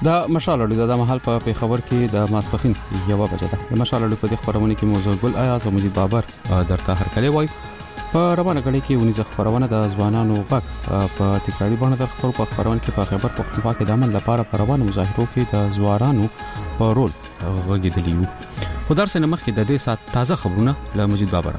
دا مشال اړو د محل په خبر کې د ماسپخین یو بجه ده د مشال اړو په خبرونه کې موضوع ګل آیاز او مجید بابر درته هرکلی وای په روانه غړي کې ونیزه خبرونه د ځوانانو غږ په تکراری باندې د خبرو په خبرونه کې په خبر پښتونخوا کې د امن لپاره په روانو مظاهرو کې د ځوانانو په رول غږیدلی وو خو درسنه مخکې د دې سات تازه خبرونه له مجید بابر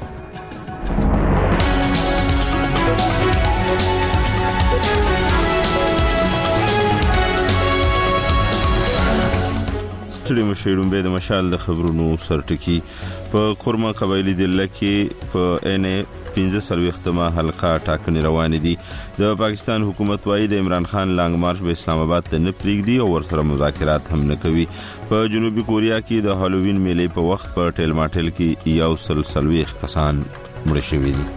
ستړي مشیرون به د مشال د خبرونو سرټکی په کورما قبایلی ضلع کې په ان 15 حلقه ټاکنې روان دي د پاکستان حکومت وايي د عمران خان لانګ مارچ به اسلام آباد ته نه پریږدي او ورسره مذاکرات هم نه کوي په جنوبي کوریا کې د هالووین میلې په وخت په ټیل ماټل کې یو سلسلويخ کسان مړ شوي دي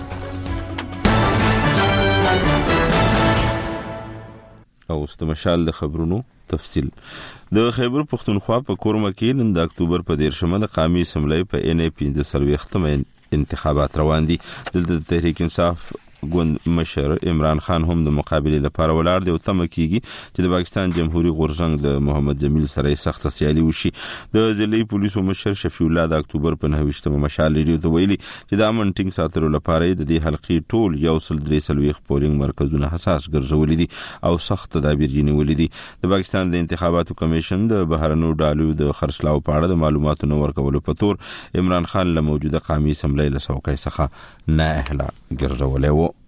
او استمشال د خبرونو تفصیل د خیبر پختونخوا په کورما کې نن د اکتوبر په 13 د قومي اسمبلی په ان 15 انتخابات روان دي دلته تحریک انصاف ګوند مشر عمران خان هم د مقابله لپاره ولاړ دی او تم کیږي چې د پاکستان جمهوریت غورځنګ د محمد جمیل سره سخت سیالي وشي د ضلعي پولیسو مشر شفیع الله د اکتوبر په 9 مشال ریډیو ته ویلي چې د امن ټینګ ساتلو لپاره د دې حلقې ټول یو سل درې سلويخ پولینګ مرکزونه حساس ګرځولې دي او سخت تدابیر نیولې دي د پاکستان د انتخاباتو کمیشن د بهرنو ډالو د خرڅلاو په اړه د معلوماتو نو ورکولو په تور عمران خان له موجوده قومي اسمبلی له څوکۍ څخه نه اهلا ګرځولې و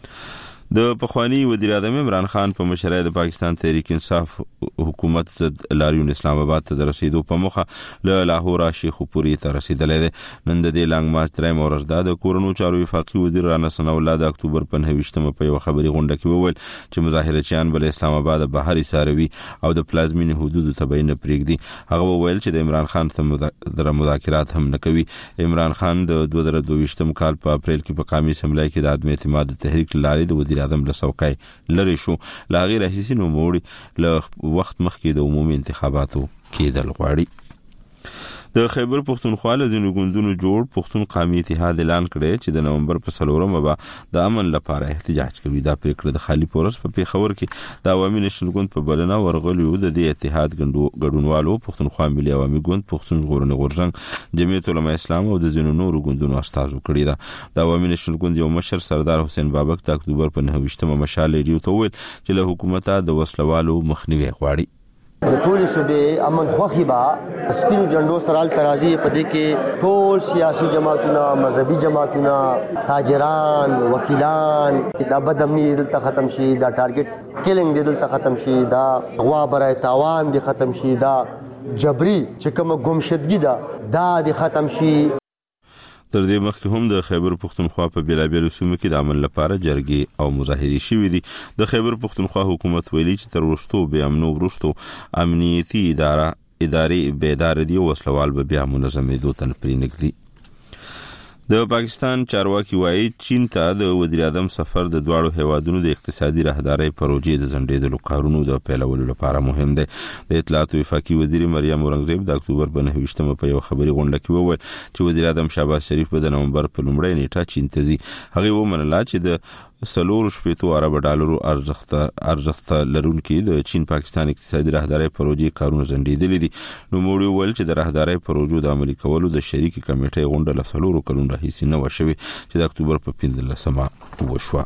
د پخوانی وزیر اعظم عمران خان په مشرۍ د پاکستان تحریک انصاف حکومت ضد لاریون اسلام آباد ته رسیدو په مخه له لاهور شیخ پوری ته رسیدلې ده نن د دې لانګ مارچ ترې مورزدا د کورونو چارو وفاقي وزیر رانا ثنا الله د اکتوبر په 9 په یو خبري غونډه کې وویل چې مظاهرچیان بل اسلام آباد بهري ساروي او د پلازمین حدود تبعین پرېږدي هغه وویل چې د عمران خان سره مذاکرات هم نه کوي عمران خان د 2022 کال په اپریل کې په قومي اسمبلی کې د عدم اعتماد تحریک لاري د اعظم له څوکۍ لری شو لا غیر اساسي نو موړي له وخت مخکې د عمومي انتخاباتو کېدل غواړي د خیبر پختونخوا له ځینو ګوندونو جوړ پښتون قومي اتحاد اعلان کړی چې د نومبر په 4 به د امن لپاره احتجاج کوي دا پریکړه د خالی پورس په پیښور کې د عوامي نشل ګوند په بلنه ورغلیو د دې اتحاد ګډونوالو پښتونخوا ملي عوامي ګوند پښتون ژغورنې غورځنګ جمعیت العلماء اسلام او د ځینو نورو ګوندونو استازو کړی دا د عوامي نشل ګوند یو مشر سردار حسین بابک د اکتوبر په 9 مشال ریډیو ته ویل چې له حکومت د وسلوالو مخنیوي غواړي د ټول صوبې امن خوخي با سپینو جنډو سرال ترازی په دې کې ټول سیاسي جماعتونه مذهبي جماعتونه تاجران وکیلان دا بدامني دلته ختم شي دا ټارګټ کیلینګ دلته ختم شي دا غوا برای تاوان دي ختم شي دا جبري چې کوم ګمشدګي دا دي ختم شي تر دې مخکې هم د خیبر پختونخوا په بیلابیلو سیمو کې د امن لپاره جرګې او مظاهرې شوې دي د خیبر پختونخوا حکومت ویلي چې تر وروستو به امنو ورستو امنیتي ادارې بیدار دي او وسلوال به بیا منظمېدو ته نه پرېنږدي د پاکستان چارواکي وایي چین ته د وزیر اعظم سفر د دواړو هیوادونو د اقتصادي راهدارۍ پروژې د ځنډېدلو کارونو د پیلولو لپاره مهم دی د اطلاعات وفاقي وزیر مریم اورنګزیب د اکتوبر په 9 په یو خبري غونډه کې وویل چې وزیر اعظم شهباز شریف په د نومبر په لومړۍ نیټه چین ته ځي هغه ومنله چې د سلور شپېتو ارب ډالرو ارزښت لرونکي د چین پاکستان اقتصادي راهدارۍ پروژې کارونه ځنډېدلې دي نو موږ ویل چې د راهدارۍ پروژو د عملي کولو د شریکي کمیټې غونډه له سلور کلونو راهیسې نه وشوي چې د اکتوبر په 15 وشوه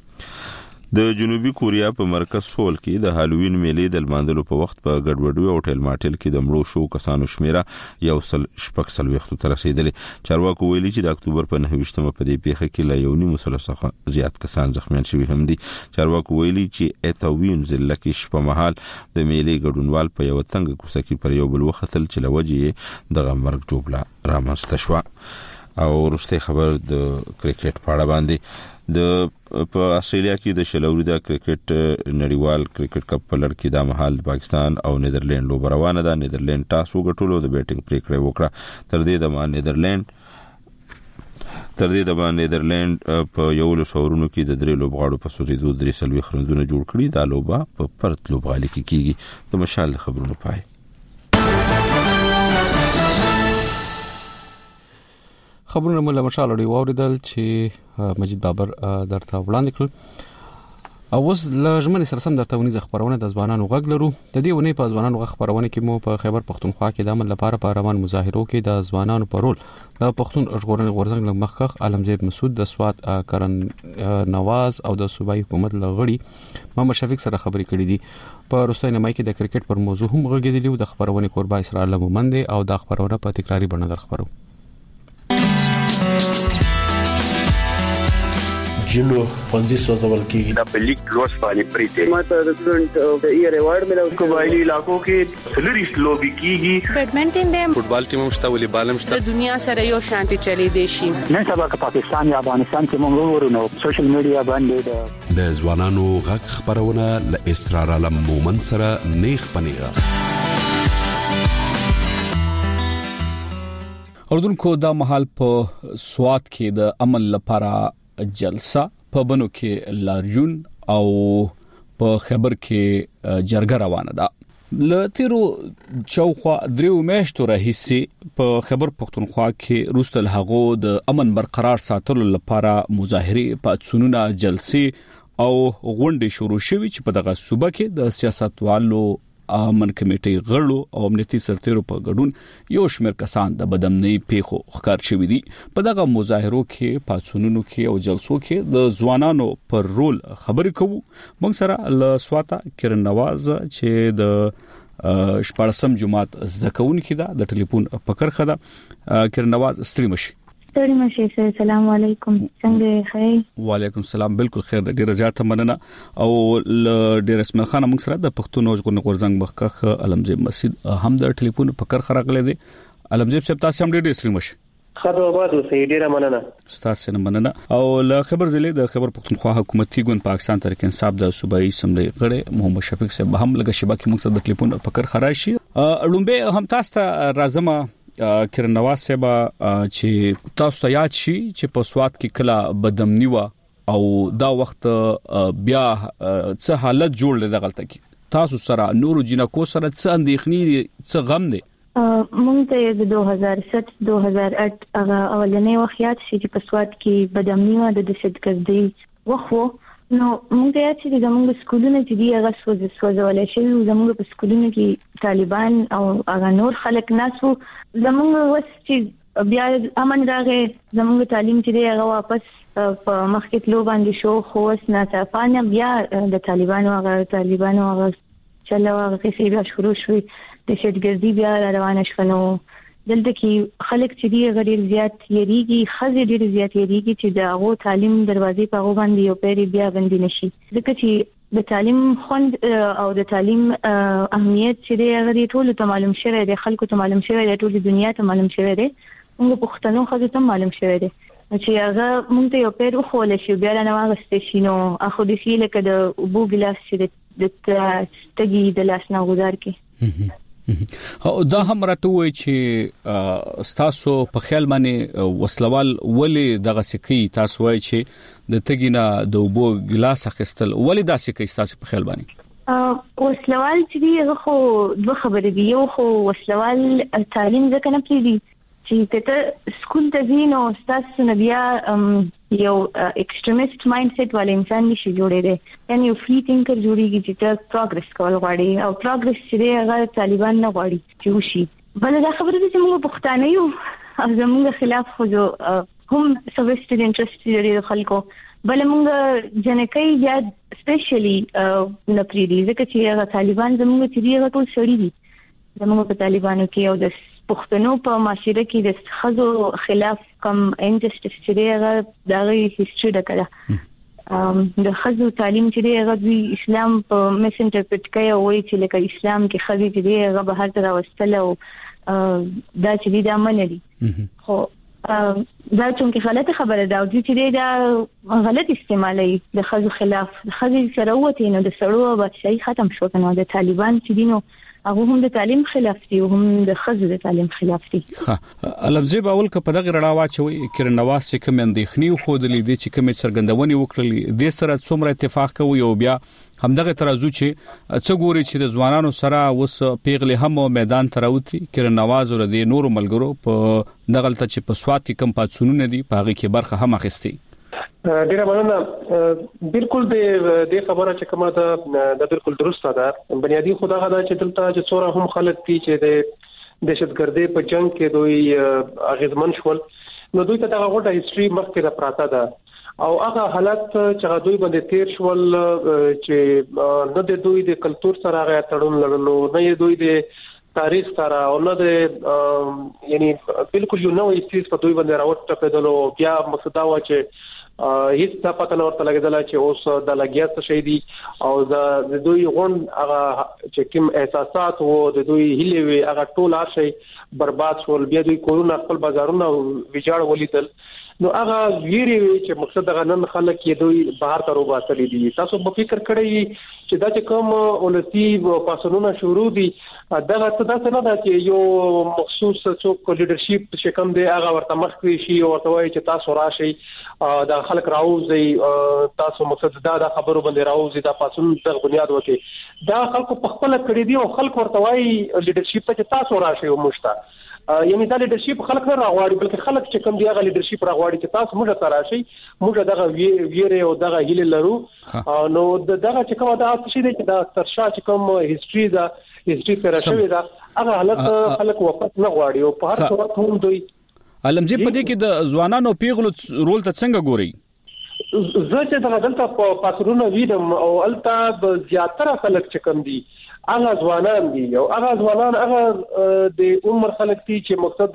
د جنوبي کوریا په مرکز سول کې د هالووین میلې د لمانځلو په وخت په ګډوډوي او ټیل ماټل کې د مړو شو کسانو شمیره یو سل شپږ سلويختو ته رسیدلې چارواکو ویلي چې د اکتوبر په 9 په دې پیښه کې له 1.5 څخه زیات کسان زخمیان شوي هم دي چارواکو ویلي چې اتاوین ضلع کې شپه مهال د میلې ګډونوال په یو تنګ کوڅه کې پر یو بل وختل چې لوجې د غمرګ جوړه رامنځته شو او ورسته خبر د کرکټ په اړه باندې په استرالیا کې د شلوري د کرکټ نړیوال کرکټ کپ په لړ کې د مهال پاکستان او نیدرلند لوب روانه ده نیدرلند ټاس وګټلو د بیټینګ پریکړه وکړه تر دې د نیدرلند په یو لسورونو کې د درې لوبغاړو په سوريدو درې سلوي خرندونه جوړ کړي دا لوبه په پرت لوبغالي کې کیږي د مشال خبرونو پای خبرونه موږ له مشال اړې واوریدل چې مجید بابر درته وړاندې کړل او اوس لږمن سره سم درته ونیزه خبرونه د ځوانانو غږ لرو. د دې ونې په ځوانانو غږ خبرونه کې مو په خیبر پختونخوا کې د عمل لپاره په روان مظاهرو کې د ځوانانو په رول د پښتون ژغورنې غورځنګ مخکخ عالمجیب مسعود د سواد کرن نواز او د صوبایي حکومت لغړي محمد شفیق سره خبرې کړې دي. په روستای نمای کې د کرکټ پر موضوع هم غږېدلی د خبرونه قربا اسرائیل مومند او د خبرونه په تکراری بڼه در خبرو. جنو پنځه سوځول کېږي د پلیک لوس باندې پریته ماته د سټوډنټ د ایئر ایوارډ ملو. قبایلی علاقو کې سلریست لوبي کیږي. بیډمنټن دی، فوټبال ټیم مشته، والیبال مشته. د دنیا سره یو شانتي چلی دی شي. نن سبا که پاکستان یا افغانستان کې موږ ورونو سوشل میډیا باندې د ځوانانو غږ خبرونه ل اسرار علم مومن سره نیخ پنیغه. اردوونکو دا محل په سواد کې د عمل لپاره جلسه، په بنو کې لاریون او په خیبر کې جرګه روانه ده. لتیرو چوخوا دریو میاشتو راهیسي په خیبر پختونخوا کې روستل هغو د امن برقرار ساتلو لپاره مظاهره، پاتسونونه، جلسې او غونډې شروع شوي چې په دغه صوبه کې د سیاستوالو امن کمیټې غړو او امنیتي سرتیرو په ګډون یو شمېر کسان د بدامنۍ پیښو ښکار شوي دي. په دغه مظاهرو کې، پاتسونونو کې او جلسو کې د ځوانانو پر رول خبرې کوو. موږ سره له سواته کرن نواز چې د شپږم جماعت زده کوونکی ده د ټلیفون په کرخه ده. کرن نواز ستړي مشي. السلام علیکم، څنګه خیر؟ وعلیکم السلام، بالکل خیر ده، ډیره زیاته مننه. او ډیر اسمن خان موږ سره د پښتون ژغورنې غورځنګ مخکخ عالمجیب مسعود هم د ټلیفون په کرخه راغلی دی. عالمجیب صاحب تاسو هم ډیر ستړي مشي. خبر آباد اوسئ، ډیره مننه. تاسو نه مننه. او له خبر ضلع د خبر پختونخوا حکومتي ګوند پاکستان تحریک انصاف د صوبایي اسمبلی غړي محمد شفیق صاحب هم لږه شبکه موږ سره د ټلیفون په کرخه راشي. لومبه هم تاسو ته راځم کرن نواز صاحب چې تاسو ته یاد شي چې په سواد کې کله بدامنی و او دا وخت بیا څه حالت جوړ لږه غلطه کی تاسو سره نورو جنکو سره څه اندېښنې څه غم دي؟ مونږ ته د 2007-2008 هغه اولنې وخت یاد شي چې په سواد کې بدامنی و د دهشتګردۍ وخت. نو موږ ته چې زموږ سکولونه چې دی هغه سوځول شي، زموږ په سکولونو کې طالبان او هغه نور خلک ناسو. زموږ وس چې بیا امن راغی، زموږ تعلیم چې دی هغه واپس په مخکې تلو باندې شو، خو وس ناڅاپانه بیا د طالبانو هغه چلو هغه څه بیا شروع شوی، دهشتګردي بیا روانه شوه. دلته کې خلک چې دی غیر زیات یریږي، خزې ډېر زیات یریږي چې د هغو تعلیم دروازې په هغو باندې یو پیری بیا بندي نشي، ځکه چې د تعلیم خوند او د تعلیم اهمیت چې دی هغه ټول ته معلوم شوی دی، خلکو ته معلوم شوی دی، ټول دنیا ته معلوم شوی دی، موږ پښتنو خزې ته معلوم شوی دی چې هغه موږ ته یو پیر وخول شي بیا نه واغستې شي. نو اخو د فیل کې د ابو ګلاس چې د تګي د لاس نه غوډار کې دا هم راته وای چې تاسو په خیال باندې وسلوال ولې دغه سکی تاسو وای چې د تګینا د وبو ګلاس اخستل ولې دا سکی تاسو په خیال باندې وسلوال چې دی خو دوه خبرې دی. یو خو وسلوال تعلیم ځکه نه پریدي چې ته سکول ته ځینو تاسو نه بیا یو ایکستریمیست مایند سیټ والے انسان نشي جوړېږي، یعنی یو فری تینکر جوړیږي چې ته پروګرس کول غواړي او پروګرس چې هغه طالبان نه غواړي چې وشي. بل دا خبره ده چې موږ پښتانه یو او زموږ خلاف خو هم سویسټډ انټرست لري خلکو، بل موږ جنکۍ بیا سپیشلی نه پریدي ځکه چې هغه طالبان زموږ چې هغه ټول سړي دي، زموږ په طالبانو کې او د پښتنو په معاشره کې د خزو خلاف کم انجسټس چې هغه دغه هیستوري ده کړه. د خزو تعلیم چې هغه د اسلام په میس انټرپریټ کوي او وایي چې لکه اسلام کې خزي چې هغه به هر طرف واستل او دا چې دا منلي، خو دا چې غلطه خبره ده او چې دا غلط استعمالي د خزو خلاف. خزي سره وته نو د سړو بادشاہي ختم شو کنه، د طالبان چې دینو هغه هم د تعلیم خلاف دي او هم د خزو د تعلیم خلاف دي. علمزیب اول که په دغه رڼا واچوي کرن نواز چې کوم اندېښنې خو د لیدې چې کوم څرګندونې وکړلې د سره څومره اتفاق کوي او بیا همدغه ترازو چې څه ګوري چې د ځوانانو سره وس پیغلې هم میدان تراوتی کرن نواز ور دي نور ملګرو په دغلته چې په سواد کې کم پاتسونونه دي په هغه کې برخه هم اخیستي. ډیره مننه. بالکل د خبره چې کومه ده د بالکل درسته ده. بنیادی خدا غدا چې دلته چې څوره هم خلک دي چې د دهشتګردۍ په جنگ کې دوی اغیزمن شول، نو دوی ته دغه غوټه هیستوري مخکې را پراته ده او هغه حالت چې دوی باندې تیر شول چې نه د دوی د کلچر سره هغه تړون لرلو، نه دوی د تاریخ سره او نه د یعنی بالکل یو نوې چیز په دوی باندې راوټ پیدلو. بیا مصدا و چې هیڅ څه پته نه ورته لګیدل چې اوس د لګیات شي دي او د دوی غون هغه چې کوم احساسات وو د دوی هلي وي هغه ټول شي برباد شول. بیا دوی کورونه خپل بازارونه ویجاړ ولیدل، نو هغه ویری چې مقصد د نن خلک کې دوی بهر ته روباسلي دي. تاسو په فکر کړئ چې دا چې کوم ولسی پاسونونه شروع دي دغه څه داسې نه ده چې یو مخصوص څوک لیدرشپ چې کوم دی هغه ورته مخ کوي شي او ورته وایي چې تاسو راشي دا خلک راوځي، تاسو مقصد دا خبرو باندې راوځي، دا پاسون د بنیاد وکي دا خلکو په خپل کړی دي او خلک ورته وایي لیدرشپ ته چې تاسو راشي او مشته یعنی دا لیدرشپ خلک نه راغواړي بلکې خلک چې کوم دی هغه لیدرشپ راغواړي چې تاسو موږ ته راشي، موږ دغه ویره او دغه هیله لرو. نو دغه چې کومه دا څه دی چې دا ترشا چې کوم هیستوري دا هیستوري پر شوی دا هغه حالت خلک واپس نه غواړي او په هر وخت هم دوی علمجی په دې کې د ځوانانو پیغلو رول ته څنګه ګوري؟ زه چې دا دلته په پاسرونه ویدم او الته زیاتره خلک چې کوم دي هغه ځوانان دي او هغه ځوانان هغه د عمر خلک دي چې مقصد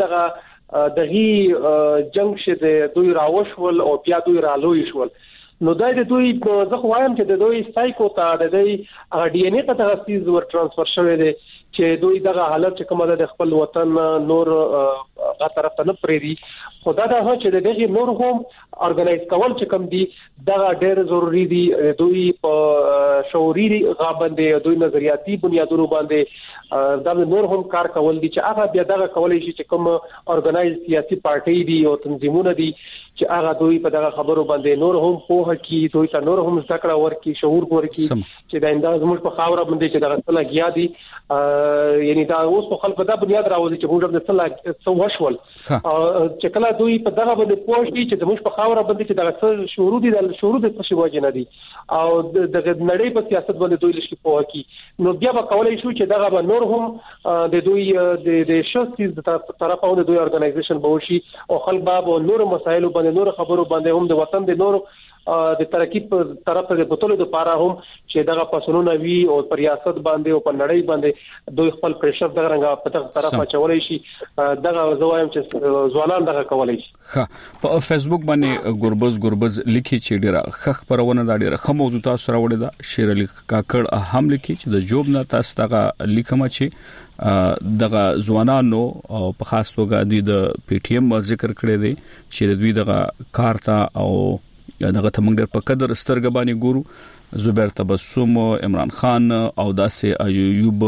دغه جنگ شه دوی راوښول او بیا دوی رالوي شول. نو دا د دوی زه خو وایم چې د دوی سایکو ته د دوی ډي ان اي ته تغذیز ور ترانسفر شوی دی چې دوی دغه حالت چې کومه د خپل وطن نور غا طرف ته نه پریدي. خدا دا هو چې دغه نور هم اورګنایز کول چې کوم دي دغه ډېر ضروری دي. دوی په شعوري غا باندې دوی نظریاتي بنیادونو باندې دا نور هم کار کول دي چې هغه بیا دغه کولای شي چې کوم اورګنایز سیاسي پارټي دي او تنظیمونه دي چې هغه دوی په دغه خبرو باندې نور هم پوهه کی، دوی ته نور هم ذکر ورکي، شعور ورکي چې دا انداز موږ په خاور باندې چې دغه څه لګیا دي یعنی دا اوس په خلکو دا بنیاد راوځي چې موږ د څه وشول چې کله دوی په دغه باندې پوښتنه چې موږ په خاور باندې چې دغه څه شعور دي د شعور د څه وجه نه دي او د نړۍ په سیاست باندې دوی لشي پوهه کی. نو بیا به کولای شو چې دغه به نور هم د دوی د شخصي طرفونو د دوی اورګنایزیشن به وشي او خلک به نور مسایل باندې نور خبرو باندې هم د وطن د نور د ترقی په طرف ته بوتلو د پاره هم چې دغه پاسونونه وی او پر ریاست باندې او په نړۍ باندې دوی خپل پریشر دغه رنګه په دغه طرفه چولای شي دغه زوایم چې ځوانان دغه کولای شي. په فیسبوک باندې ګوربز لیکي چې ډیره خخ پرونه دا ډیره خه موضوع تاسو راوړی دا شیر علی کاکړ هم لیکي چې د جوب نه تاسو دغه لیکم چې دغه ځوانانو په خاص توګه د پی ټی ایم ذکر کړی دی چې دوی دغه کارتا او دغه تمنګ ډېر په قدر سترګ باندې ګورو. زبیر تبسم، عمران خان او داسې ایوب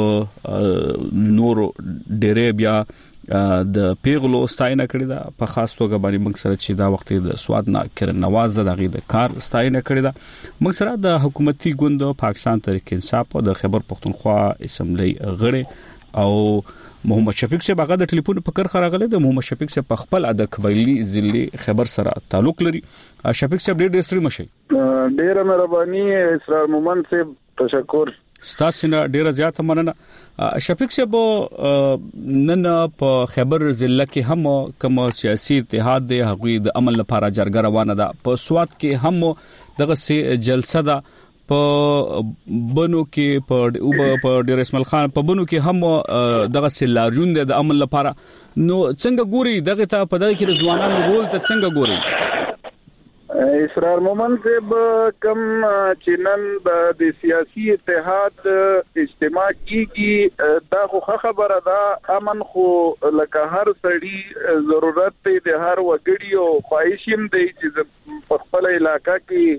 نور ډېر بیا د پیغلو ستاینه کړی دا په خاص توګه باندې موږ سره چې دا وخت د سواد نه کرن نواز دغه د کار ستاینه کړی دا موږ سره د حکومتي ګوند پاکستان تحریک انصاف او د خیبر پختونخوا اسمبلی غړي او محمد شفیق صاحب هغه د ټلیفون په کار خراغله د محمد شفیق صاحب په خپل د قبایلی ضلع خیبر سره تعلق لري. شفیق صاحب ډېر ستړي مشي. ډېر مهرباني اسرار مومن صاحب، تشکر ستاسو نه ډېر زیاته مننه. شفیق صاحب نن په خیبر ضلع کې هم کوم سیاسي اتحاد دی هغوی د عمل لپاره جرګه روانه ده. په سواد کې هم دغه سي جلسه ده، په بنو کې په ډیر اسماعیل خان په بنو کې هم دغه سلاریون د عمل لپاره. نو څنګه ګوري دغه ته په دغه کې ځوانانو رول ته څنګه ګوري؟ اسرار مومن صاحب کم چنن د سیاسي اتحاد اجتماع کیږي دا خو خبره ده، امن خو لکه هر سړی ضرورت دی د هر وګړي او خواهشم دی چې په خپل علاقې کې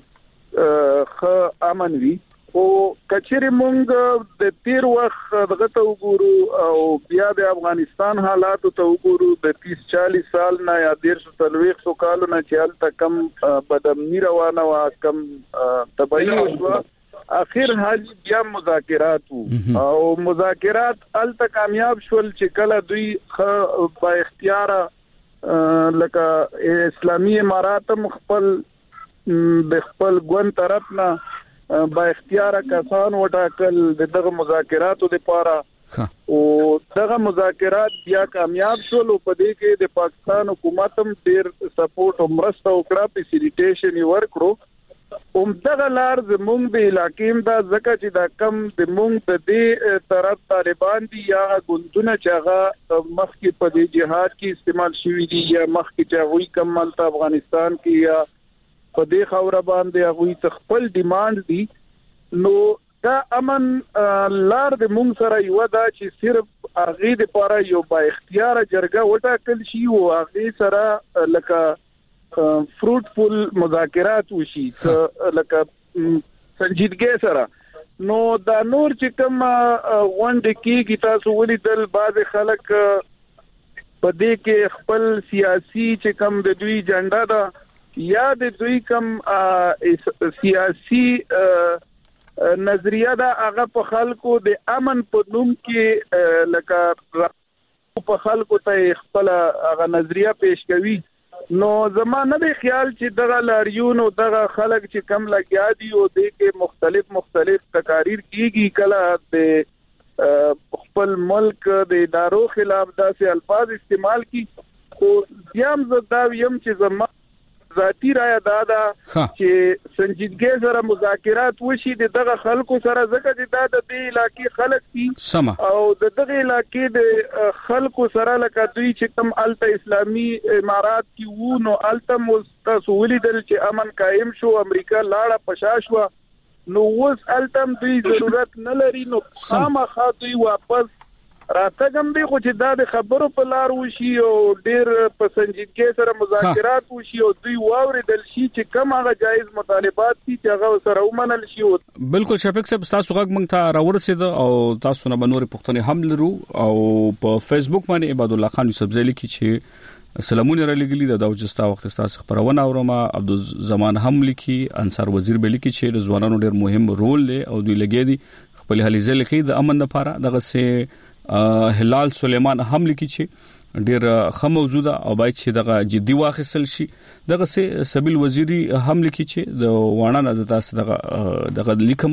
خ امن وي او کچېره مونږ د تیر وخت دغه ته وګورو او بیا د افغانستان حالات ته وګورو د 30-40 سال نه یا 130 کالو نه چې الته کم بدامنی روانه وا کم تبعی وشو اخر حال بیا مذاکرات او مذاکرات الته کامیاب شول چې کله دوی با اختیار لکه اسلامي امارات خپل د خپل ګوند طرف نه با اختیار کسان وټاکل دغه مذاکراتو لپاره او دغه مذاکرات بیا کامیاب شول او په دې کې د پاکستان حکومت هم ډیر سپورټ او مرسته وکړه فیسیلیټیشن ورکړو دغه لار زموږ د علاقې دا ځکه چې دا کم د موږ د دې طرف طالبان دي یا ګوندونه چې هغه مخکې په دې جهاد کې استعمال شوي دي یا مخکې چې هغوی کم ملته افغانستان کې یا په دې خوره باندې هغوی خپل ډیماند دي نو دا امن لار د موږ سره یو دا چې صرف هغه د لپاره یو با اختیار جرګه وټاکل شي او هغه سره لکه فروټفل مذاکرات وشي لکه سنجیدګي سره نو دا نور چې کوم وند کېږي تاسو ولیدل بعض خلک په دې کې خپل سیاسي چې کوم د دوی جنډا دا یا د دوی کوم سیاسي نظریه دا هغه په خلکو د امن په نوم کې لکه په خلکو ته خپل هغه نظریه پیش کوي نو زمانه د خیال چې دغه لاریون او دغه خلک چې کم لګیا دي او د کې مختلف تقاریر کیږي کله د خپل ملک د ادارو خلاف داسې الفاظ استعمال کی خو یم زدا یم چې زما ذاتی رائے دادا چې سنجیدګي سره مذاکرات وشي دغه خلکو سره ځکه چې دا د دې علاقې خلک دي او دغه علاقې د خلکو سره لکه دوی چې کوم الته اسلامي امارات کې وو نو الته مستسولی دل چې امن قائم شو امریکا لاړه پشاشوا نو اوس الته دوی ضرورت نه لري نو خامخا دوی واپس راتګم دی خو چې دا د خبرو په لار وشي او ډیر په سنجیدګي سره مذاکرات وشي او دوی واوریدل شي چې کوم هغه جایز مطالبات دي چې هغه سره ومنل شي بالکل شفیق صاحب تاسو غږ مونږ ته راورسید او تاسو نه بنوري پښتني هم لرو او په فیسبوک باندې عبد الله خان یوسف زیلی کی چې سلامونه را لګلی دا وجستا وخت تاسو خبرونه اورما عبدالزمان هم لیکي انصار وزیر به لیکي چې ځوانانو ډیر مهم رول لري او دوی لګي دي خپل هلي ځل کې د امن لپاره دغه سه هلال سليمان هم لیکي چې ډیر ښه موضوع ده او باید چې دغه جدي واخیستل شي دغه سبیل وزیری هم لیکي چې د وانه نزتا دغه لیکم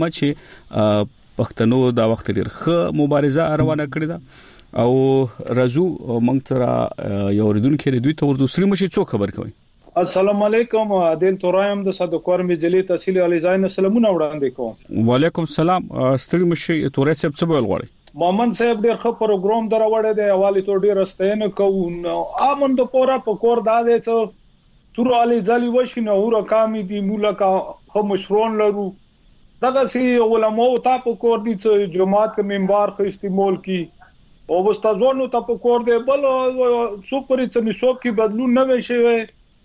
چې پښتنو دا وخت ډیر ښه مبارزه روانه کړې ده او رزو مونږ تر یو ردونکو دوی ته ورته سری مشي څو خبر کوي السلام علیکم عادل تورایم د صدقور مجلی تحصیل علی زاین سلامونه وړاندې کوم وعلیکم السلام ستړي مشي تورې سب څه بول غواړي مومن صاحب ډېر ښه پروګرام دراوړی دی حواله ته ډېر ستاینه کوو امن د پورا پکور دادې څو تور علي ځالي وشي نه ور کامي دي مولکا خو مشرون لرو دغه سي علماء ته پکور دي چې جماعت کې منبر خو استعمال کی او استادونو ته پکور دی بل سپری څه نشو کې بدلون نه وشي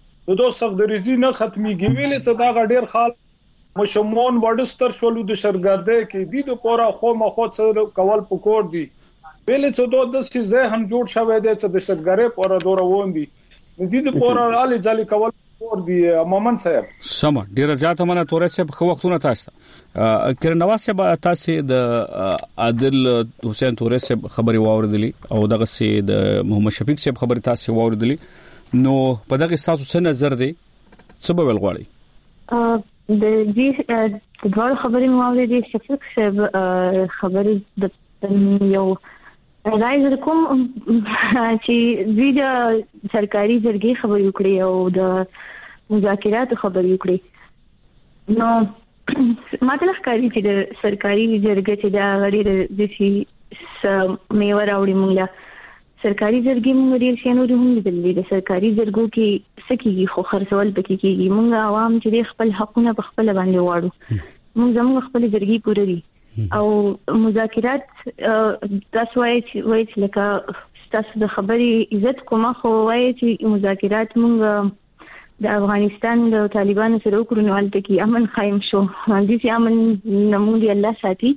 د دوه سغدريزي نه ختميږي ویلې څه دا ډېر خال مشمون وړستر شولو د شرګردې کې دي د پورا خو مخو څه کول پکور دي ویلې څه دوه د سي هم جوړ شوی دی چې د شرګرې پورا دور وون دي د دې پورا علي ځلې کول پکور دي مومن صاحب سم ډیر زیات منه تورې صاحب خو وختونه تاسو کرنواز صاحب تاسو د عادل حسین تورې صاحب خبري واوردلی او دغه سي د محمد شفیق صاحب خبري تاسو واوردلی نو په دغه تاسو څه نظر دی څه به ولغواړي د دې د ډول خبرې مو دي شفیق صاحب خبرې د یو راځي کوم چې دوی د سرکاري جرګې خبرې وکړي او د مذاکرات خبرې وکړي نو ماته ښکاري چې د سرکاري جرګې چې دا غړي د شي میوه راوړي مونږه سرکاري جرګې موږ ډیر شنو هم لیدلې د سرکاري جرګو کې سکیږي خو خرڅول پکې کېږي موږ عوام چې خپل حقونه په خپل باندې واړو موږ زموږ خپل جرګې پوره دي او مذاکرات تاسو وایي چې لکه تاسو د خبرې عزت کومه خو وایي چې مذاکرات موږ د افغانستان د طالبانو سره وکړو نو هلته کې امن قائم شو دې چې امن نموږي الله ساتي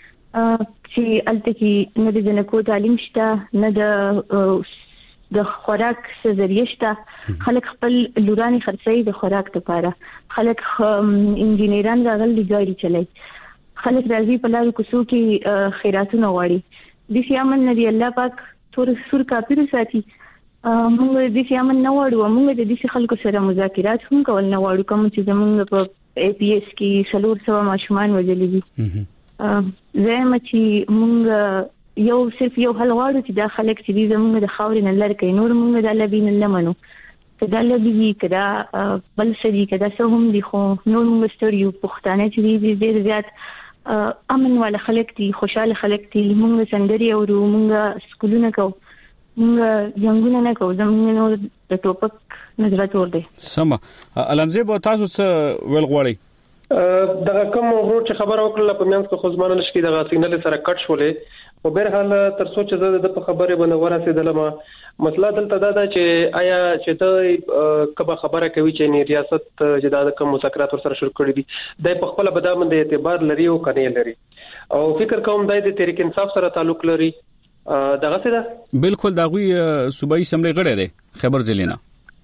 چې الته کې نه د جنکو تعلیم شته نه د خوراک ذریعہ شته خلک خپل لوراني خرڅي د خوراک لپاره خلک انجینران راغلي ګاډي چلای خلک راځي په لارو کوڅو کې خیراتونه واړي د سیامن نبی الله پاک تور سور کافر ساتي موږ د دې امن نه وړو، موږ د دې خلکو سره مذاکرات هم کول نه وړو، کوم چې زموږ په اي پي اس کې 300 ماشومان وژلي دي. زه چې موږ یو صرف یو حل غواړو چې دا خلک چې زموږ د خاورې نه لر کوي، نور موږ د لبین نه منو، کدا لبي کدا بل سړي کدا څه هم دي، خو نور موږ ستړيو پښتانه چې ډېر زیات امن والا خلک دي، خوشاله خلک دي. موږ سندري اورو، موږ سکولونه کوو، موږ جنگونه نه کوو، زموږ نور د ټوپک نظر تور دي. سم علمزه به تاسو څه ویل غواړئ؟ دغه کوم ورو چې خبر وکړل په میانس کې خزمانه نشي دغه سیګنال سره کټ شولې، او بهرحال تر څو چې د خبرې باندې ورسېدلم، مسله دلته دا چې آیا چې ته کبه خبره کوي چې ریاست چې د کوم مذاکرات سره شروع کړی دي د په خپل بدامن د اعتبار لري او کني لري، او فکر کوم د تحریک انصاف سره تعلق لري. دغه څه ده بالکل دغه صوبایي سملې غړي دي خبر زلینا.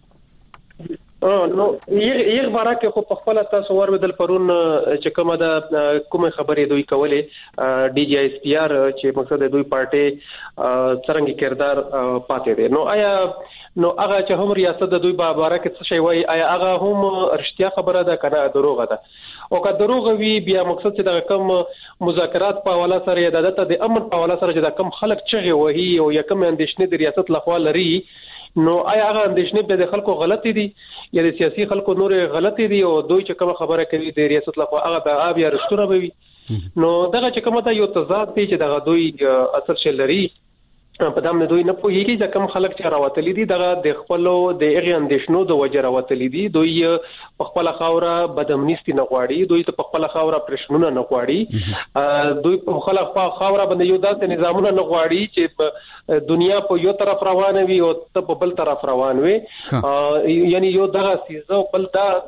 نو یو بارا کې خو په خپل تاسو ورودل پرون چې کومه د کومه خبرې دوی کولې ډي جی اس پی آر چې مقصد دوی پارټي څنګه کردار پاتې دي. نو آیا نو هغه چې هم ریاست د دوی باره کې څه شی وایي، آیا هغه هم رښتیا خبره ده کنه دروغ ده؟ او که دروغ وي بیا مقصد چې د کوم مذاکرات په حواله سره یا د امن په حواله سره چې د کوم خلک چغې وهي او یا کوم اندېښنې د ریاست لخوا لري، نو آیا هغه اندېښنې به د خلکو غلطي دي یا د سیاسي خلکو نور غلطي دي او دوی چې کوم خبره کوي د ریاست لخوا هغه د آب یا رښتونه به وي؟ نو دغه چې کومه یو تضاد دی چې دغه دوی اثر شل لري په دام نه دوی نه پوهیږي چې کوم خلک چې راوتلي دي دغه د خپلو د هغه اندېښنو د وجه راوتلي دي، دوی په خپل خاوره بدامنیستی نه غواړي، دوی ته په خپل خاوره پرشنونه نه غواړي، دوی په خپل خاوره باندې یو داسې نظامونه نه غواړي چې دنیا په یو طرف روانه وي او ته په بل طرف روان وي، یعنی یو دغه سیزو بل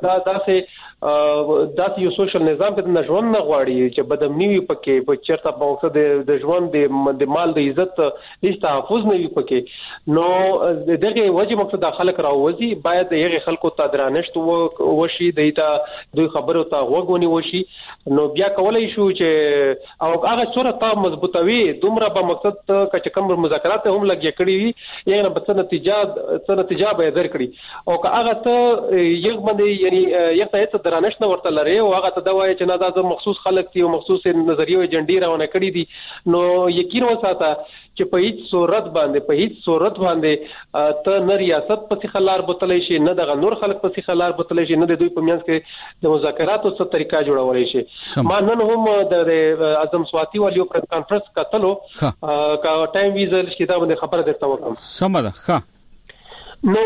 دا یو سوشل نظام په نژوند نه غواړي چې بدامنی وي پکې په چیرته په مقصد د ژوند د مال د عزت هیڅ تحفظ نه وي پکې. نو دغه وجه مقصد د خلک راوځي باید هغه خلکو ته درانشت وشي، دوی خبرو ته وګونی وشي، نو بیا کولای شو چې او هغه څوره ته مضبوطوي دومره په مقصد چې کوم مذاکرات هم لګي کړی یې نه په نتیجه به درکړي، او که هغه ته یو باندې یعنی یو ته درانشت نه ورته لري او هغه ته دا وایي چې نه دا مخصوص خلک دي او مخصوص نظریه جنډي راونه کړی دي، نو یقین وساته چې په هیڅ صورت باندې ته نه ریاست په خلار بوتلې شي، نه د نور خلک په خلار بوتلې شي، نه د دوی په میانس کې د مذاکراتو څه طریقه جوړولې شي. ما نن هم د اعظم سواتی والیو پر کانفرنس کتلو کا ټایم ویزل شي دا باندې خبره درته وکم. سمه ده. نو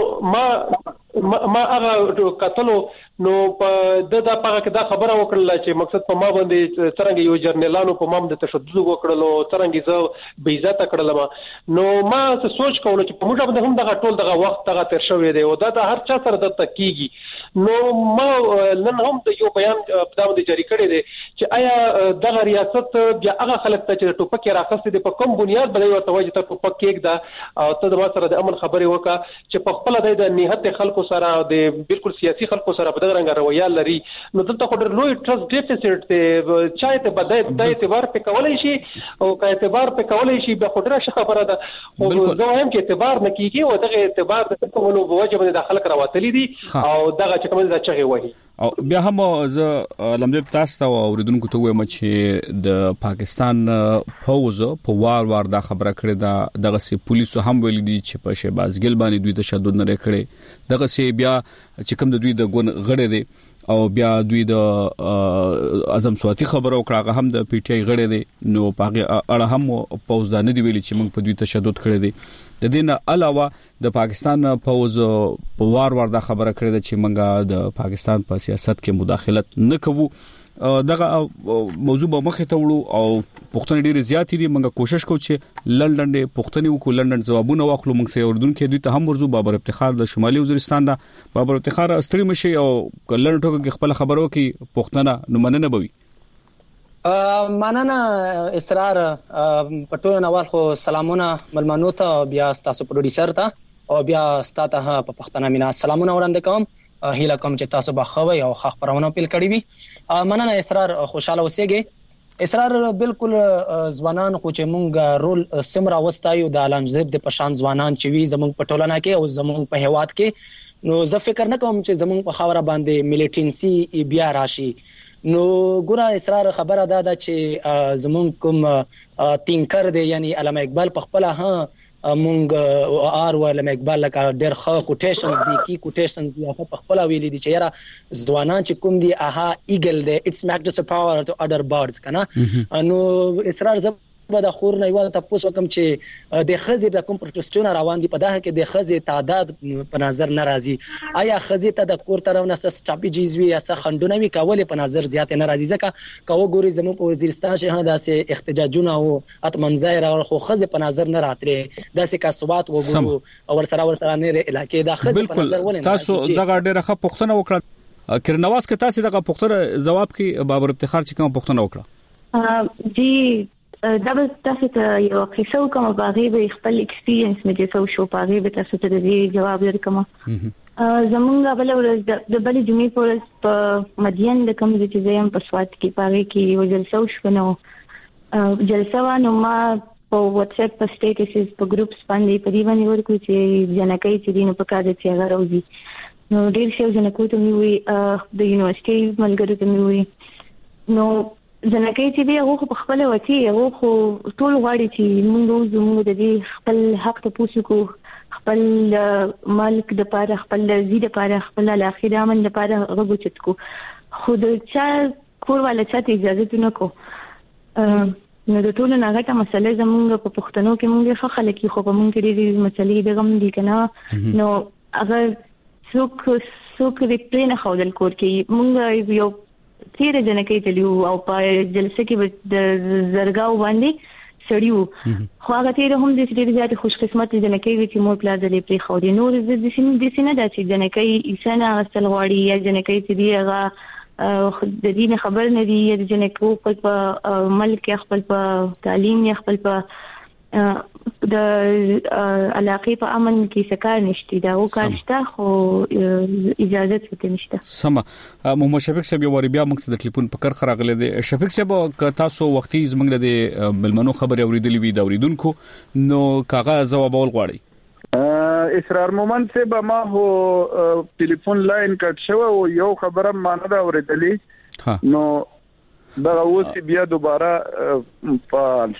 ما هغه کتلو نو په د پاګه کې دا خبره وکړل چې مقصد په ما باندې څنګه یو جرنالانو په ما باندې تشدد وکړلو، څنګه زه بې عزت کړلم، نو ما څه سوچ کولو چې په موږ باندې هم دغه ټول دغه وخت دغه تر شوې دی او دا د هر چا سره د تکیږي. نو ما نن هم د یو بیان په دا باندې جاری کړی دی چې آیا دغه ریاست بیا هغه خلک ته چې ټوپک راخستې دي په کوم بنیاد باندې ورته وایي چې ټوپک کېږده او ته د ما سره د امن خبرې وکړه چې په خپل د نهت خلکو سره د بالکل سیاسي خلکو سره په دغه رنګ رویه لري، نو دلته خو ډېر لوی ټرست ډیفیسټ دی، چا ته د اعتبار په کولای شي او که اعتبار په کولای شي به خو ډېره خبره ده، خو زه وایم چې اعتبار نه کیږي او دغه اعتبار د کومو وجه باندې د خلک راوتلي دي او دغه چې کوم د چغې وایي. او بیا هم زه لمدب تاسو ته اوریدونکو ته وایم چې د پاکستان فوز په وار دا خبره کړې ده، دغه سي پولیسو هم ویل دي چې په شهباز ګل باندې دوی تشدد نه کړي، دغه سي بیا چې کوم د دوی د ګون غړي دي او بیا دوی د اعظم سواتی خبرو کړه هم د پی ټی آی غړي دي، نو پاګه اړه هم پوزدانه دی ویلي چې موږ په دوی تشدد کړی دي. د دې نه علاوه د پاکستان فوز په وار دا خبره کړې ده چې موږ د پاکستان په سیاست کې مداخلت نه کوو. دغه موضوع به مخه ته وړو او پښتون ډیره زیاتې دي، موږ کوشش کوو چې لندن د پښتني وکړو، لندن جوابونه واخلو، موږ سره اردوونکو دوی ته هم ورزو. بابر افتخار د شمالي وزیرستان دا بابر افتخار استړي مشي او لندن ټوګه خپل خبرو کې پښتنه نو مننه بوي. مننه اسرار پټو نوال خو سلامونه ملمنو ته بیا تاسو پروډوسر ته او بیا ستاسو په پښتنه مینا سلامونه وړاندې کوم، هیله کوم چې تاسو به خوي او خبرونه پیل کړی وي. مننه اسرار، خوشاله اوسئ. اسرار بالکل ځوانان خو چې مونږ رول سمرا وستایو د علامزیب د پشان ځوانان چې وی زمونږ په ټولنه کې او زمونږ په هیواد کې نو زه فکر نه کوم چې زمونږ په خاوره باندې میلیټنسي بیا راشي نو ګوره اسرار خبره ده چې زمونږ کوم تینکر دی یعنی علامه اقبال په خپل مونږ علامه اقبال لکه ډېر ښه کوټیشنز دي کی کوټیشنز دی هغه په خپل ویلي دي چې یاره ځوانان چې کوم دي اها ایګل دی اټس میکس ا پاور ټو اډر بارډز کنه نو اسرار به د خور نه یو تاسو کوم چې د خزې د کوم پروتستونه روان دي په دغه کې د خزې تعداد په نظر ناراضي آیا خزې ته د کور طرف نه سټاپیجیز وی یا څه خندونه وی کولې په نظر زیات ناراضي ځکه کوو ګوري زمو په وزیرستان شه داسې احتجاجونه او اتمنځای را خو خزې په نظر نه راتلې داسې کاسوات وګورو او ورسره نه علاقې د خزې په نظر ولې تاسو دغه ډېر ښه پوښتنه وکړه کرنواز که تاسو دغه پوښتنه جواب کې بابر افتخار چې کوم پوښتنه وکړه جی دا به تاسو ته یو قصه کوم باغې به خپل ایکسپیرینس مې د څو شو باغې به تاسو ته د جواب درکم زمونږ بل ورځ د بل جمعې پر په مدین د کوم چې زم په سواد کې باغې کې یو جلسه وشو جلسه وانه ما په واتس اپ په سټیټسز په ګروپس باندې په دې باندې ورکو چې جنکې چې دینه په کار دي چې هغه راوځي نو ډېر څه جنکو ته مې وی د یونیورسيټي ملګرو ته مې وی نو ځنکې چې دی هغه په خپل وتی هغه خو ټول غواړي چې موږ زموږ د دې خپل حق ته پوښتنه کو خپل مالک د پاره خپل زیاده پاره خپل الاخر امن د پاره غوښت کو خود چا کور ولا چا ته اجازه نه کو نو د ټول نه غټه مسله زموږ په پښتنو کې موږ ښه خلک خو په موږ کې دې مسلې د غم دي کنه نو اگر څوک دې پرې نه خودل کور کې موږ یو تیر جنکې تلیو او په جلسه کې د زرګاو باندې سړیو خو هغه تیر هم د دې زیات خوش قسمت جنکې چې مور پلا دلې پری خو دي نور د سینې د چې جنکې انسان غسل غواړي یا جنکې چې دی هغه د دین خبر نه دی یا جنکې په ملک خپل په تعلیم یا خپل په د علاقې په امن کې سکار نشتی دا او کارشته خو اجازه ته نشته سم محمد شفیق صاحب یو بیا موږ د ټلیفون په کار خراغله دي شفیق صاحب که تاسو وختي زمنګ د ملمنو خبري اوریدلې وي دا اوریدونکو نو کاغه جواب ول غواړي اسرار مومن صاحب ما هو ټلیفون لاین کټ شو او یو خبره مانه دا اوریدلې نو دا اوس بیا دوباره فعال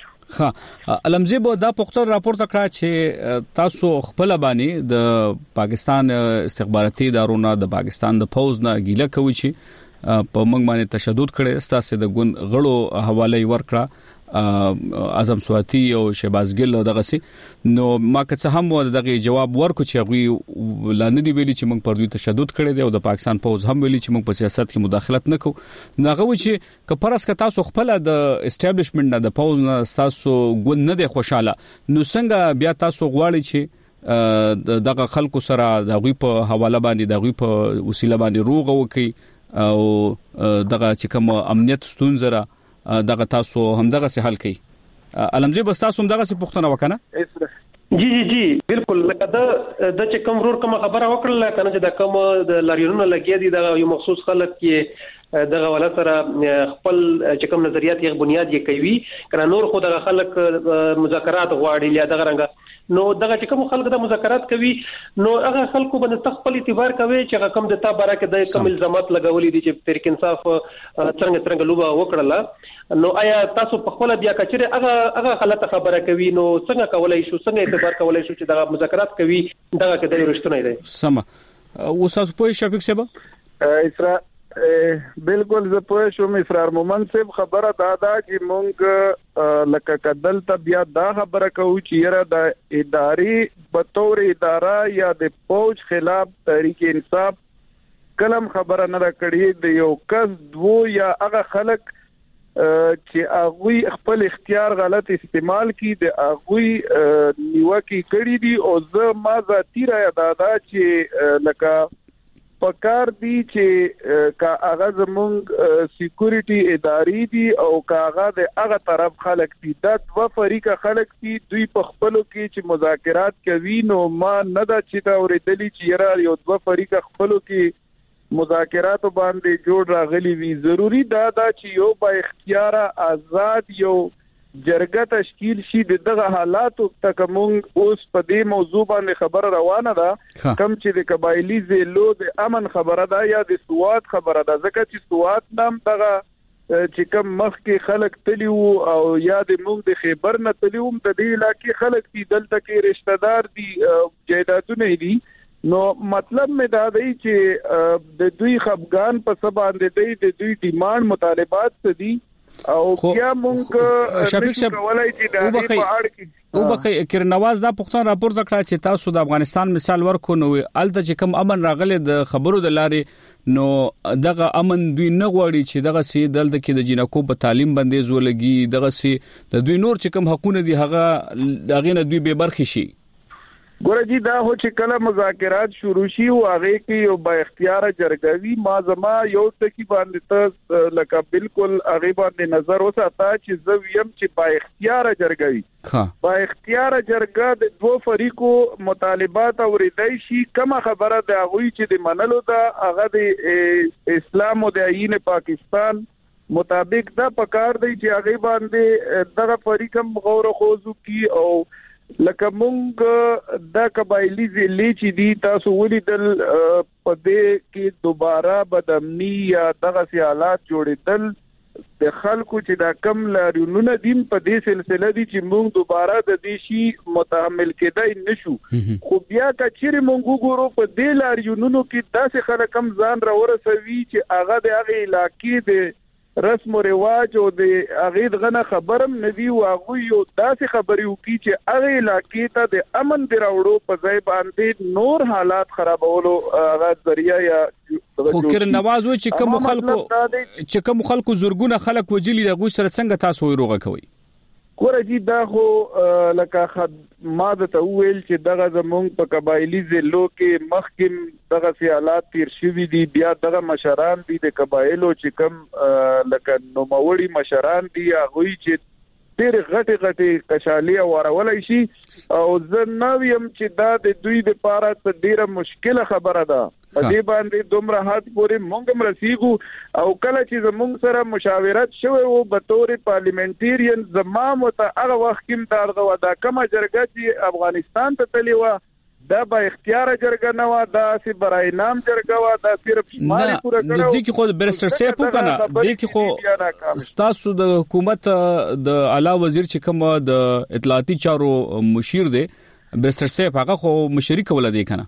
علمزیب دا پختر راپورټ کړه چې تاسو خپل باندې د پاکستان استخباراتي ادارونو د پاکستان د فوج نه ګیله کوي چې په موږ باندې تشدد کړي ستاسو د ګون غړو حواله ورکړه اعظم سواتی او شهبازګل دغه سي نو ما که څه هم دغه جواب ورکو چې غوي لاندې دی ویلي چې موږ پر دوی تشدد کړي دی او د پاکستان فوج هم ویلي چې موږ په سیاست کې مداخلت نه کوو ناغه و چې کپرس که تاسو خپل د اسټابلیشمنت نه د فوج نه تاسو ګون نه دی خوشاله نو څنګه بیا تاسو غواړئ چې دغه خلکو سره دغه په حواله باندې دغه په وسیله باندې روغ وکي او دغه چې کوم امنیت ستونزره دغه تاسو هم دغه سه حل کړي علمزی بس تاسو هم دغه سه پوښتنه وکنه جی بالکل لکه د چې کوم ورور کوم خبره وکړل کنه چې د کوم د لاریونونو لګیا دي د یو مخصوص خلک کې دغه ولا سره خپل چې کوم نظریات یې بنیاد یې کوي کنه نور خو دغه خلک مذاکرات غواړي یا دغه رنګ نو دغه چې کوم خلک د مذاکرات کوي نو هغه خلکو باندې تخپل اعتبار کوي چې کوم د تا بارا کې د کوم الزامات لګولې دي چې تحریک انصاف څنګه لوبه وکړه نو آیا تاسو په خپل بیا کچره هغه غلطه خبره کوي نو څنګه کولای شو څنګه اعتبار کولای شو چې دغه مذاکرات کوي دغه کې د رښتونه دی سم استاد پوه شفیق صاحب بالکل زه پوه شوم اسرار مومن صاحب خبره دا چې مونږ لکه کدل ته بیا دا خبره کوو چې یره د اداري بطور اداره یا د فوج خلاف تحریک انصاف کلم خبره نه کړي د یو کس دو یا هغه خلک چې هغه خپل اختیار غلط استعمال کی د هغه نیوکه کړي دي او زه ما ذاتی را یاد چې لکه پکار دی چې کا هغه زمونږ سکیورټي اداري دي او کا هغه د هغه طرف خلک دي د دوه فریقه خلک دي دوی په خپلو کې چې مذاکرات کوي نو ما نه دا چې دا اوریدلی چې یاره یو دوه فریقه خپلو کې مذاکرات باندې جوړ راغلي وي. ضروری دا چې یو با اختیار آزاد یو جرګه تشکیل شي. دغه حالاتو تک مونږ اوس په دې موضوع باندې خبر روانه ده کم چې د قبایلی زیلو د امن خبره ده یا د سواد خبره ده. ځکه چې سواد نام دغه چې کم مخ کې خلک تلیو او یا د مونږ د خیبر نه تلیو د دې علاقې خلک دي دلته کې رشتہ دار دي جیداتونه دي. نو مطلب مې دا دی چې د دوی خفګان په سبا باندې د دوی ډیماند مطالبات څه دي او بیا مونږ شفیق صاحب او بخي کرنواز دا پښتون راپور کړه چې تاسو د افغانستان مثال ورکو نو الته چې کم امن راغله د خبرو د لارې نو دغه امن دوی نه غواړي چې دغه سي دلته کې د جنکو په تعلیم باندې زولګي دغه سي د دوی نور چې کم حقوقونه دي هغه نه دوی به برخي شي. ګورجی دا هو چې کله مذاکرات شروع شي او هغه کې یو با اختیار جرګوي ما زما یو ټکی باندې ته لکه بالکل هغه باندې نظر وساته چې زه ویم چې با اختیار جرګوي با اختیار جرګه د دوه فریقو مطالبات اوریدای شي. کومه خبره ده هغه چې د منلو ده هغه د اسلام او د آئین پاکستان مطابق دا پکار دی چې هغه باندې دغه فریق هم غور خوضو کی او لکه مونږ د قبایلی ضلع چې دي تاسو ولیدل په دې کې دوباره بدامنی یا دغه حالات جوړېدل د خلکو چې دا کم لارونه دي په دې سلسله دي چې مونږ دوباره د دې شي متحمل کېدای نشو. خو بیا کچېره مونږ ګورو په دې لارونو کې داسې خلک کم ځان راورسوي چې هغه د هغه علاقې د رسم او رواج او د هغه غنه خبرم ندی او هغه یو داسې خبرې وکړي چې هغه علاقې ته د امن دراوړو په ځای باندې نور حالات خرابولو هغه ذریعہ یا خو کرنواز و چې کوم خلکو زورګونه خلک وجلی دغه سره څنګه تاسو وروغه کوي. کورجی دا خو لکه ماده ته ویل چې دغه زمونږ په قبایلی ضلعو کې مخکم دغه سیالات تیر شوي دي. بیا دغه مشران دي د قبایلو چې کم لکه نوموړي مشران دي هغه چې ډېر غټي کشالي ورولای شي او زه نویم چې دا د دوی د پاره ته ډیره مشکله خبره ده. په دې باندې دومره حد پورې مونږ مرسیګو او کله چې زمونږ سره مشاورت شوه او به تور پارلیمنټریان زمام ته هغه وخت کې دارغه ودا کومه جرګه چې افغانستان ته تلی و دا با اختیار جرګه نه و دا سی برای نام جرګه و دا صرف مالي پورا کړو. د دې کې خو برستر سیف وکنه د دې کې خو تاسو د حکومت د اعلی وزیر چې کوم د اطلاعاتی چارو مشیر دی برستر سیف هغه خو مشرک ولدي کنه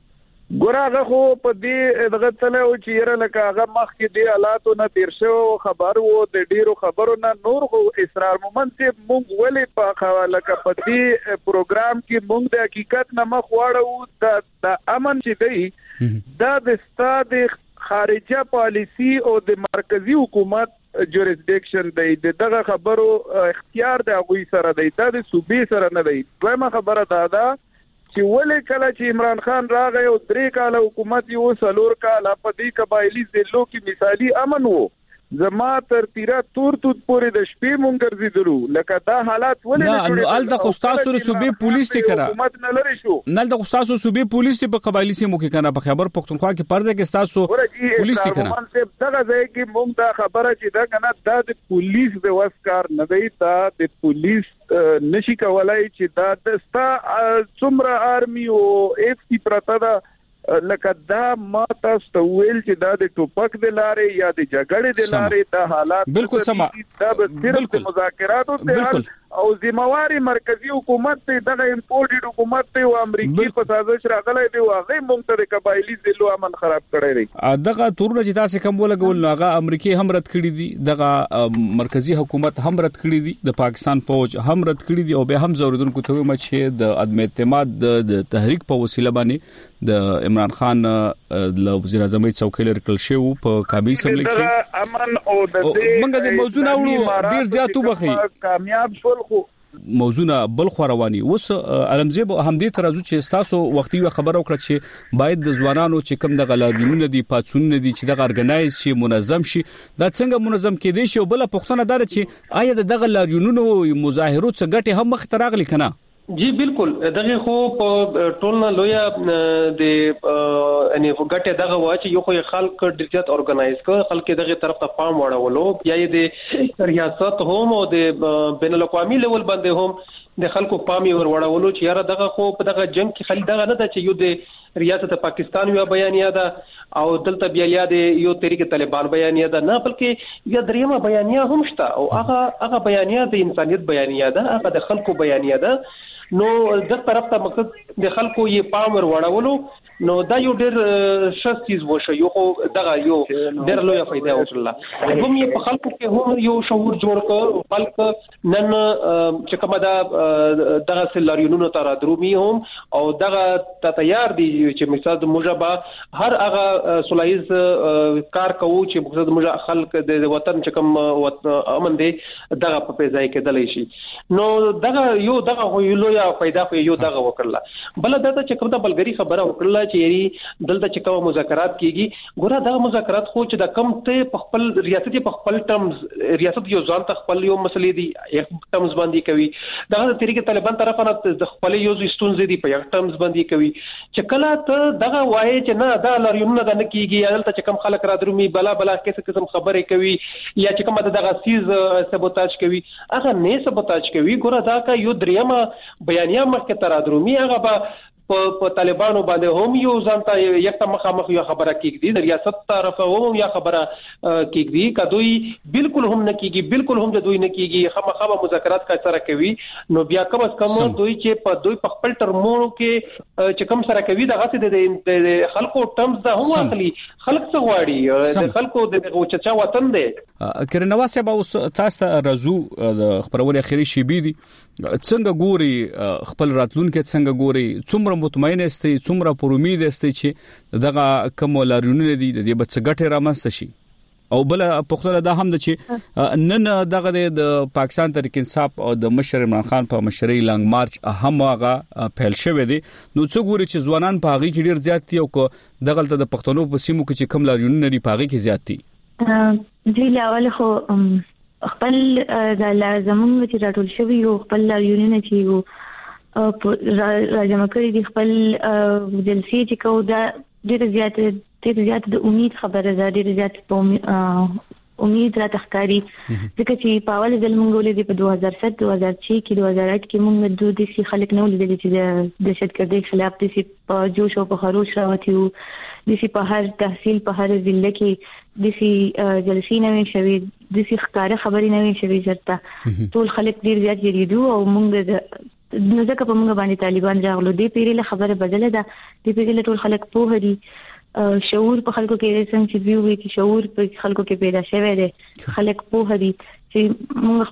ګورغه خو په دې دغه تله او چې یره لکه هغه مخ کې دی حالاتو نه تیر شو خبر وو د ډیرو خبرو نه نور خو اسرار مومن ته مونږ ولې په لکه په دې پروګرام کې مونږ د حقیقت نه مخ واړو د امن چې دی دا د استاد خارجه پالیسی او د مرکزی حکومت جوریسډکشن دی دغه خبرو اختیار د غوي سره دی دا د صوبې سره نه دی. دویمه خبره دا چې ولې کله چې عمران خان راغی او 3 کال حکومت یو سلور کال په دې قبایلی ضلعو کې مثالی امن وو زما تر تیرا تور توت پورې د شپې مونږ ګرځیدلو لکه دا حالات ولې نه جوړېدل. ال د خصاصو صوبې پولیس ته کړه حکومت نه لري شو نل د خصاصو صوبې پولیس ته په قبایلی سیمو کې کنه په خبر پختونخوا کې پرځه کې تاسو پولیس ته کنه دغه ځای کې مونږ دا خبره چې دا کنه د پولیس د وسکار نه دی دا د پولیس نشي کولای چې دا د ستا څومره آرمي او اف سی پرته دا لکه دا ما تاسو ته ویل چې دا د ټوپک د لارې یا د جګړې د لارې دا حالات بالکل سم دا صرف د مذاکراتو ته او ذمہواری مرکزی حکومت ته دغه امپورټډ حکومت ته او امریکای په سازش راغلی دی او هغه مونږ ته د قبایلی ضلعو امن خراب کړی دی. دغه تورونه چې تاسو کوم ولګول نو هغه امریکای هم رد کړی دي دغه مرکزی حکومت هم رد کړی دي د پاکستان فوج هم رد کړی دي او به هم زوردونکو ته چې د عدم اعتماد د تحریک په وسیله باندې د عمران خان له وزیر اعظم څوکۍ لرکل شو په کابل سملي کې امن او د دې موږ د موضوع اورو ډیر زیات وبخي کامیاب شول خو موضوعنا بل خورواني اوس علمزیب همدې ترازو چې تاسو وختي خبر وکړه چې باید د ځوانانو چې کم د غلاډینونه دي پاتسونه دي چې د اورګنایز شي منظم شي دا څنګه منظم کېدي شي او بل پښتنه دار چې آیا د غلاډینونو مظاهرو څخه ګټه هم مخ تراغلي کنه جی بالکل دغه خو په ټولنه لویا د یعنی غټه دغه واچ یو خو خلک ډیرجت اورګنایز کړ خلک دغه طرف ته پام وړولو یا د ریاست هم او د بین الاقوامي لیول باندې هم د خلکو پامي ور وړولو چې یاره دغه خو په دغه جنگ کې خل دغه نه ده چې یو د ریاست پاکستان یو بیانیه ده او دلته بیا یاد یو تحریک طالبان بیانیه ده نه بلکې یا دریمه بیانیه هم شته او هغه بیانیه د انسانيت بیانیه ده هغه د خلکو بیانیه ده نو د طرف ته مقصد د خلکو یې پام ور وړولو نو دا یو ډېر ښه چیز وشو یو خو دغه یو ډېر لوی فائدہ وکړه هم یې په خلکو کې هم یو شعور جوړ کړ خلک نن چې کومه دا دغه سلاريونو تر درومي هم او دغه تیار دي چې مثال د موجبه هر هغه سولایز کار کوو چې مقصد موجب خلک د وطن چې کوم امن دي دغه په ځای کې دلې شي نو دغه یو لوی فائدہ خو یو دغه وکړه بل دا چې کومه بلګری خبره وکړه چې یری دلته چې کوم مذاکرات کیږي ګوره دا مذاکرات خو چې د کم ته په خپل ریاست په خپل ټرمز ریاست یو ځان ته خپل یو مسلې دي یک ټرمز باندې کوي دا د تحریک طالبان طرف نه د خپل یو ستونزې دي په یک ټرمز باندې کوي چې کله ته دغه وایي چې نه دا لریونه نه کیږي دلته چې کم خلک را درومي بلا قسم خبرې کوي یا چې کومه دغه سیز سبوتاج کوي هغه نه سبوتاج کوي ګوره دا کا یو دریمه بیانیه مخکې تر درومي هغه به په طالبانو باندې هم یو ځانته یو مخامخ یو خبره کیږي د ریاست طرف هم یا خبره کیږي کدوې بالکل هم نه کیږي بالکل هم د دوی نه کیږي خامخا مذاکرات کا سره کوي نو بیا کم از کم دوی چې په دوی په خپل ترمونو کې چې کم سره کوي دغه د خلکو ټرمز ده هم اخلي خلک څه غواړي د خلکو د غوچا وطن دی کرنوا صاحب اوس تاسو ته رزو د خبرونه اخیری شی بي دي څنګه ګوري خپل راتلونکو څنګه ګوري څومره مطمئن استي څومره پر امید استي چې دغه کوم لارونه دي د دې بچګټه رامنځته شي او بل پختله دا هم د چې نن دغه د پاکستان تحریک انصاف او د مشر عمران خان په مشرۍ لانګ مارچ هم هغه پیل شوی دی نو څو ګوري چې ځوانان په هغه کې ډیر زیات دي او دغه د پښتنو په سیمو کې چې کوم لارونه لري په هغه کې زیات دي جی لاول خو خپل د لازمون چې راټول شوی یو خپل لارونه چې یو راجمع کړی دي خپل جلسې چې کو دا ډیر زیات د امید خبره ده ډیر زیات امید را تخکاری ځکه چې په اول ځل موږ ولې په 2007 2006 کې 2008 کې موږ د دې سي خلک نو لیدل چې د دهشتګردۍ خلاف د سي په جوش او په خروش راوتیو د سي په هر تحصیل په هر ضلع کې د سي جلسې نوې شوي د سي ښکارا خبرې نوې شوي چرته ټول خلک ډیر زیات جریدو او موږ نو ځکه په موږ باندې طالبان راغلو دې پیریله خبره بدله ده دې پیریله ټول خلک په هري شعور په خلکو کې څنګه چې وی چې شعور په خلکو کې پیدا شوی دی خلک په هري چې موږ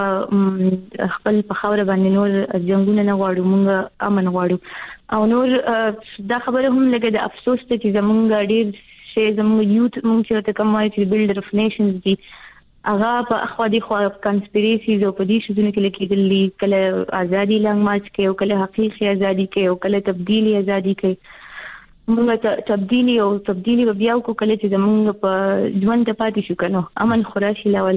خپل په خاور باندې نور جنگونه نه غواړو موږ امن غواړو او نور دا خبره هم لګي د افسوس ته چې زمونږ ډیر شي زمونږ یوت موږ چې کومه چې بلډر اف نیشنز دي هغه په اخوادي خو کنسپیریسیز او په دې شذونه کې لیکلي کله ازادي لنګ مارچ کې او کله حقيقي ازادي کې او کله تبدیلی ازادي کې موږ تبدیلی بیا کو کله چې زمونږ په ژوند ته پاتې شو کنه امن خوراشي لاول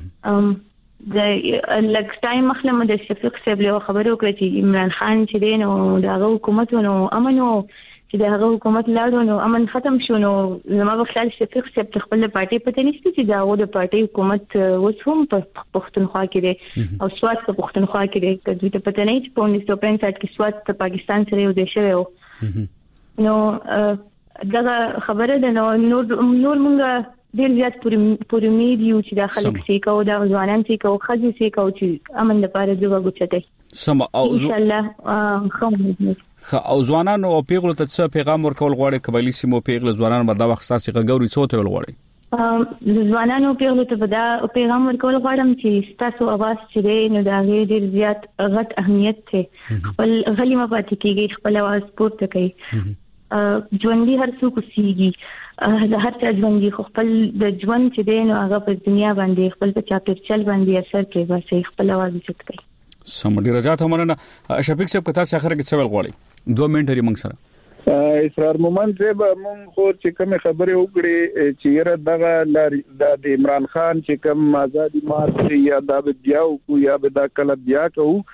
د لګ ټایم مخلمه د شفیق صاحب له خبرو کړ چې عمران خان چې دین او دغه حکومت نو امن او چې دغه حکومت لاړو نو امن ختم شو نو زما په خیال شفیق صاحب خپل پارټي پته نشته چې داغه د پارټي حکومت وسوم په پښتونخوا کې دی او سواد په پښتونخوا کې دی کله ته پته نه چې په 1965 کې سواد ته پاکستان سره یو ځای شوی نو دغه خبره ده نو نور مونږ ډیر زیات پر امید یو چې د خلک سي کو دا ځوانان سي کو خځې سي کو چې امن لپاره جوړ غوښته سم او ان شاء الله او ځوانان او پیغلو ته څه پیغام ورکول غواړي قبایلی سیمو پیغله ځوانان باندې وخت ساسي غوړي څه ته غواړي ځوانانو پیغلو ته دا پیغام ورکول غواړم چې تاسو اواز چې نو دا ډیر زیات غټ اهمیت ته خپل غلیمه پاتې کیږي خپل اواز پورته کوي ژوندۍ هر څوک سیږي د هر څه ژوندۍ خپل د ژوند چې دین او هغه په دنیا باندې خپل په چاپیرچل باندې اثر کوي واسه خپل اواز چت کوي سم ډیر زیات همنه شفیق صاحب کته اخر کې څه غواړي 2 منټ لري موږ سره اسرار مومن صاحب موږ خو چې کوم خبره وکړي چې یره دغه د عمران خان چې کوم آزادی مارچ یا د بیاو کو یا د کله بیا کو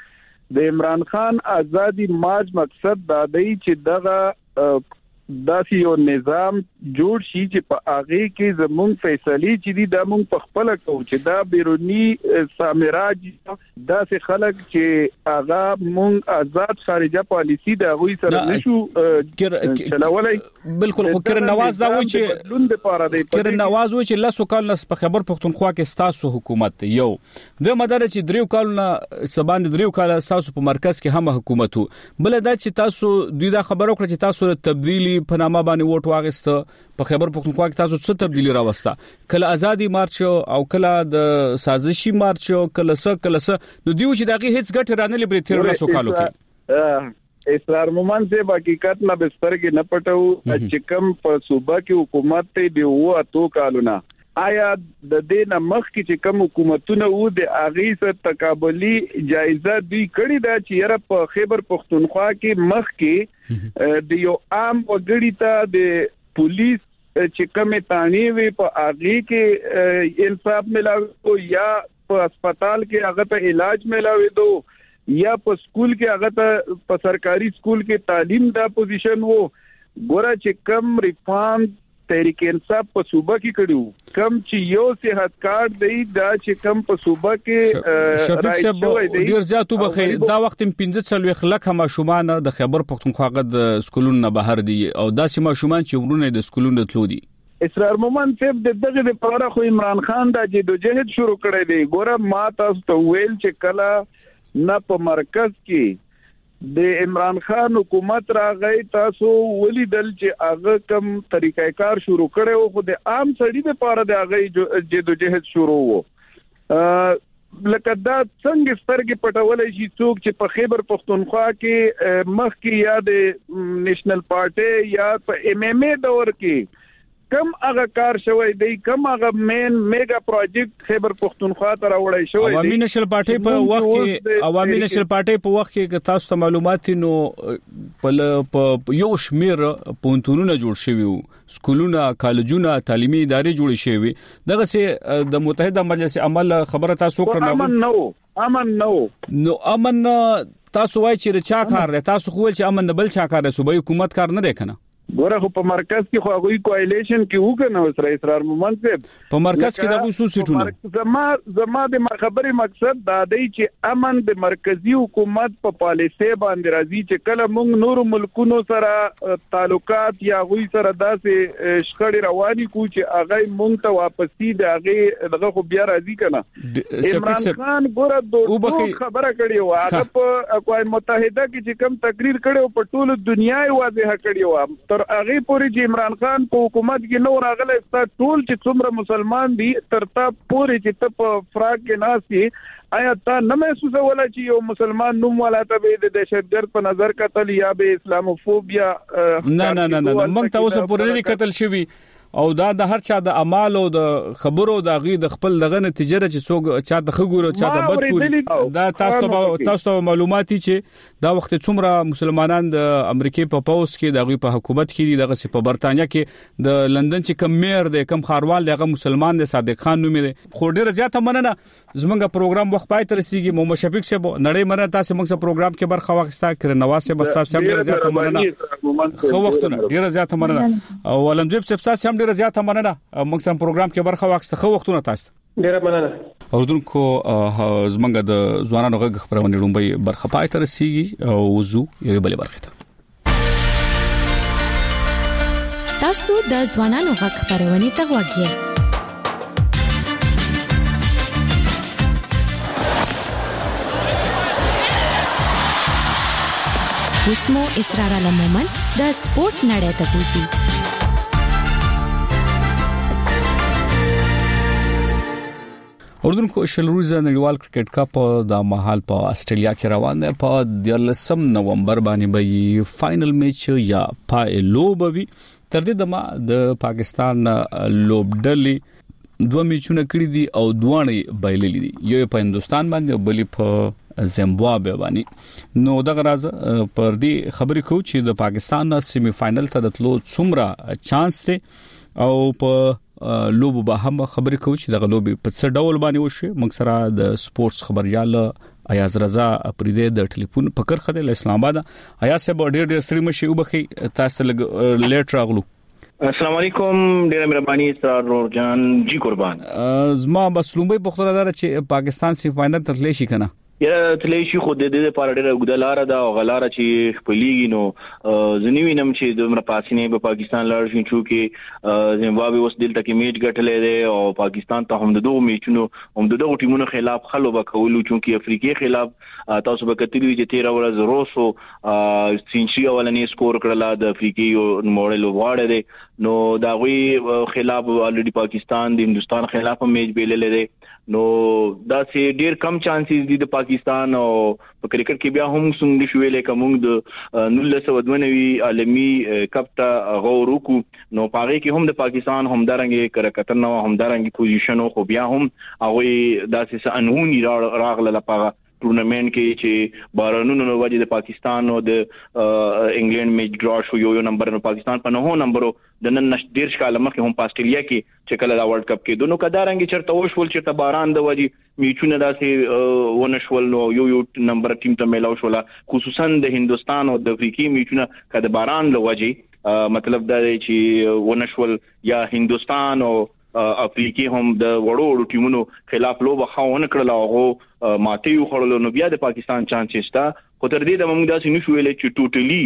د عمران خان آزادی مارچ مقصد دا دی چې دغه داسې یو نظام جوړ شي چې په هغه کې زموږ فیصله چې دي د موږ په خپل کوو چې دا بیرونی سامراج داسې خلک چې هغه موږ آزاد خارجه پالیسی د غوي سره نشو چلولای. بالکل خو کرن نواز دا وایي چې کرن نواز وایي چې لاسو کال نس په خیبر پختونخوا کې ستاسو حکومت یو د مدار چې دریو کالونه سباند دریو کال ستاسو په مرکز کې هم حکومت بل دا چې تاسو دوی دا خبرو کړ چې تاسو تبدیلی په نامه باندې ووټ واغسته په خیبر پختونخوا کې تاسو څه تبدیلی راوسته کله ازادي مارچ او کله د سازشي مارچ کله څه نو دیو چې دغه هیڅ ګټه رانه لري تیر لاسو کالو کې اسرار مومن سے حقیقت نه بستر کې نه پټو چې کوم په صوبه کې حکومت ته دی وو اتو کالونه آیا د دې نمخ کې چې کوم حکومتونه وو د اغي سره تقابلی جایزه دوی کړی دا چې یره په خیبر پختونخوا کې مخ کې د یو عام وګړي ته د پولیس چې کومه تانی وي په اغي کې انصاف ملاوي یا په هسپتال کې هغه ته علاج ملاوي دو یا په سکول کې هغه ته په سرکاري سکول کې تعلیم دا پوزیشن وو ګوره چې کم ریفارم تحریک انصاف په صوبه کې کړیو کم چې یو صحت کارت دی دا چې کم په صوبه کې شفیق صاحب ډیر زیاتو بخیر دا وخت 15 لک ماشومان د خیبر پختونخوا د سکولونو نه بهر دي او داسې ماشومان چې ورونه د سکولونو تلو دي. اسرار مومن صاحب دغه لپاره خو عمران خان دا جدوجہد شروع کړی دی ګوره ما تاسو ته ویل چې کله نه په مرکز کې د عمران خان حکومت راغی تاسو ولیدل چې هغه کوم طریقې کار شروع کړو خو د عام سړي لپاره د هغه جدوجہد شروع وو لکه دا څنګه سترګې پټولای شي څوک چې په خیبر پختونخوا کې مخ کې یا د نېشنل پارټي یا په ام ام ای دور کې کم هغه کار شوی دی کم هغه مین میگا پروجیکټ خیبر پختونخوا ته راوړی شوی دی. عوامي نشل پارټي په وخت کې عوامي نشل پارټي په وخت کې تاسو ته معلومات نو په یو شمیر پونتونونه جوړ شوی سکولونه کالجونه تعلیمي ادارې جوړې شوی دغه سه د متحده مجلس عمل خبره تاسو کړنه امن نو امن تاسو وایي چې چا کار دی تاسو خو چې امن بل چا کار دی صوبې حکومت کار نه دی کنه ګوره خو په مرکز کې خو هغه کوالېشن کې وکنه سره اسرار مومن صاحب په مرکز کې د خصوصیتونه زما د خبرې مقصد دا دی چې امن د مرکزی حکومت په پالیسي باندې راځي چې کله موږ نور ملکونو سره تعلقات یا غوي سره داسې شخړې رواني کو چې هغه موږ ته واپسی د هغه دغه خو بیا راځي کنه عمران خان ګوره دوه خبره کړې و هغه په اقوام متحده کې چې کوم تقریر کړو په ټول دنیا یې واضح کړی و هغه پوری چې عمران خان په حکومت کې نو راغله است ټول چې څومره مسلمان دي ترتا پوری چې ته په فراق کې ناسي آیا تا نه محسوس ولا چې یو مسلمان نوم ولا ته د دهشتګرد په نظر قتل یا به اسلاموفوبیا نه موږ تاسو پوری قتل شوی او دا د هر چا د اعمال او د خبرو د غي د خپل دغه نتیجه چې څوک چا د خګورو چا د بد کول دا تاسو ته معلوماتي چې دا وخت څومره مسلمانان د امریکای په پاوس کې د غي په حکومت کې دغه په برتانیا کې د لندن چې کم میر دی کم خاروال دغه مسلمان دی صادق خان نوم دی خو ډیره زیاته مننه زمونږ پروګرام وخت پای تر رسیدي محمد شفیق صاحب نړۍ مننه تاسو موږ سره پروګرام کې برخه واخیسته کړ نواسه بس تاسو ډیره زیاته مننه خو وختونه ډیره زیاته مننه او ولمجب صاحب تاسو ډیره زیاته مننه موږ سم پروګرام کې برخه واخیسته خو وختونه تاسو ډیره مننه اوردونکو زمونږ د ځوانانو غږ خبرونه لومبي برخه پای تر رسیدي او وزو یو بل برخه ته تاسو د ځوانانو غږ خبرونه ته وګورئ وسمو اسرار علمومن د سپورت نړۍ ته کوزي اردن کو شلروزه نړیوال کرکټ کپ د مهال په استرالیا کې روان دی په 13 نومبر باندې به فائنل میچ یا پایلوبوي تر دې دمه د پاکستان لوبډلې دوه میچونه کړې دي او دوه بایللې دي یو په هندستان باندې او بل په زیمبابوے باندې نو دغه راز پر دې خبرې کو چې د پاکستان سیمی فائنل ته د تلو څومره چانس دی او په لوب به هم خبرې کوي چې د غلوب په څه ډول باندې وشي موږ سره د سپورتس خبريال ایاز رضا پریده د ټلیفون پکر خدای له اسلام آباد. ایاز صاحب ډېر ستړي مشي وبخي تاسو لګ لیټ راغلو. السلام علیکم، ډېر مهرباني اسرار نور جان جی قربان. زما بس لومبي پختره دار چې پاکستان سی فائنل ترلې شي کنه یا تلې شي خو د دې لپاره ډېر وګدلاره دا او غلاره چې خپلېږي نو زنیوینم چې د پاسینې په پاکستان لاړ شي چې زیمبابوے اوس دلته کې میچ ګټلې ده او پاکستان ته هم د دوه میچونو هم د دوه ټیمونو خلاف خلو وکولو چې افریقای خلاف تاسو به کتلی چې 13 ورځ روسو سینچي اولنې سکور کړل د افریقای موډل واړه ده نو دا غوي خلاف الریډي پاکستان د هندستان خلاف میچ بیللې ده نو دا سي ډیر کم چانسز دي د پاکستان او په کرکټ کې بیا هم څنګه شویلې کوم د 1992 عالمي کپ ته غور وکړو نو پاره کې هم د پاکستان هم درنګ کرکټر نو هم درنګ پوزیشن خو بیا هم هغه داسې انهونی راغله لپاره ټورنمنت کې چې بارانونو نو وجه د پاکستان او د انګلند میچ ډرا شو یو نمبر نو پاکستان په 9 نمبرو د نن ډیر ښکاله مخه هم آسټرالیا کې چې کله دا ورلد کپ کې دونو کدارنګ چرته وشول چې ته باران د وجه میچونه داسې ونشول نو یو نمبر ټیم ته میلاو شول خصوصا د هندستان او د افریقای میچونه کده باران له وجه مطلب دا چې ونشول یا هندستان او افریقای هم د وړو ټیمونو خلاف لوبه خاونه کړل او ماته یو خړل نو بیا د پاکستان چانس شته خو تر دې د موږ داسې نشو ویلې چې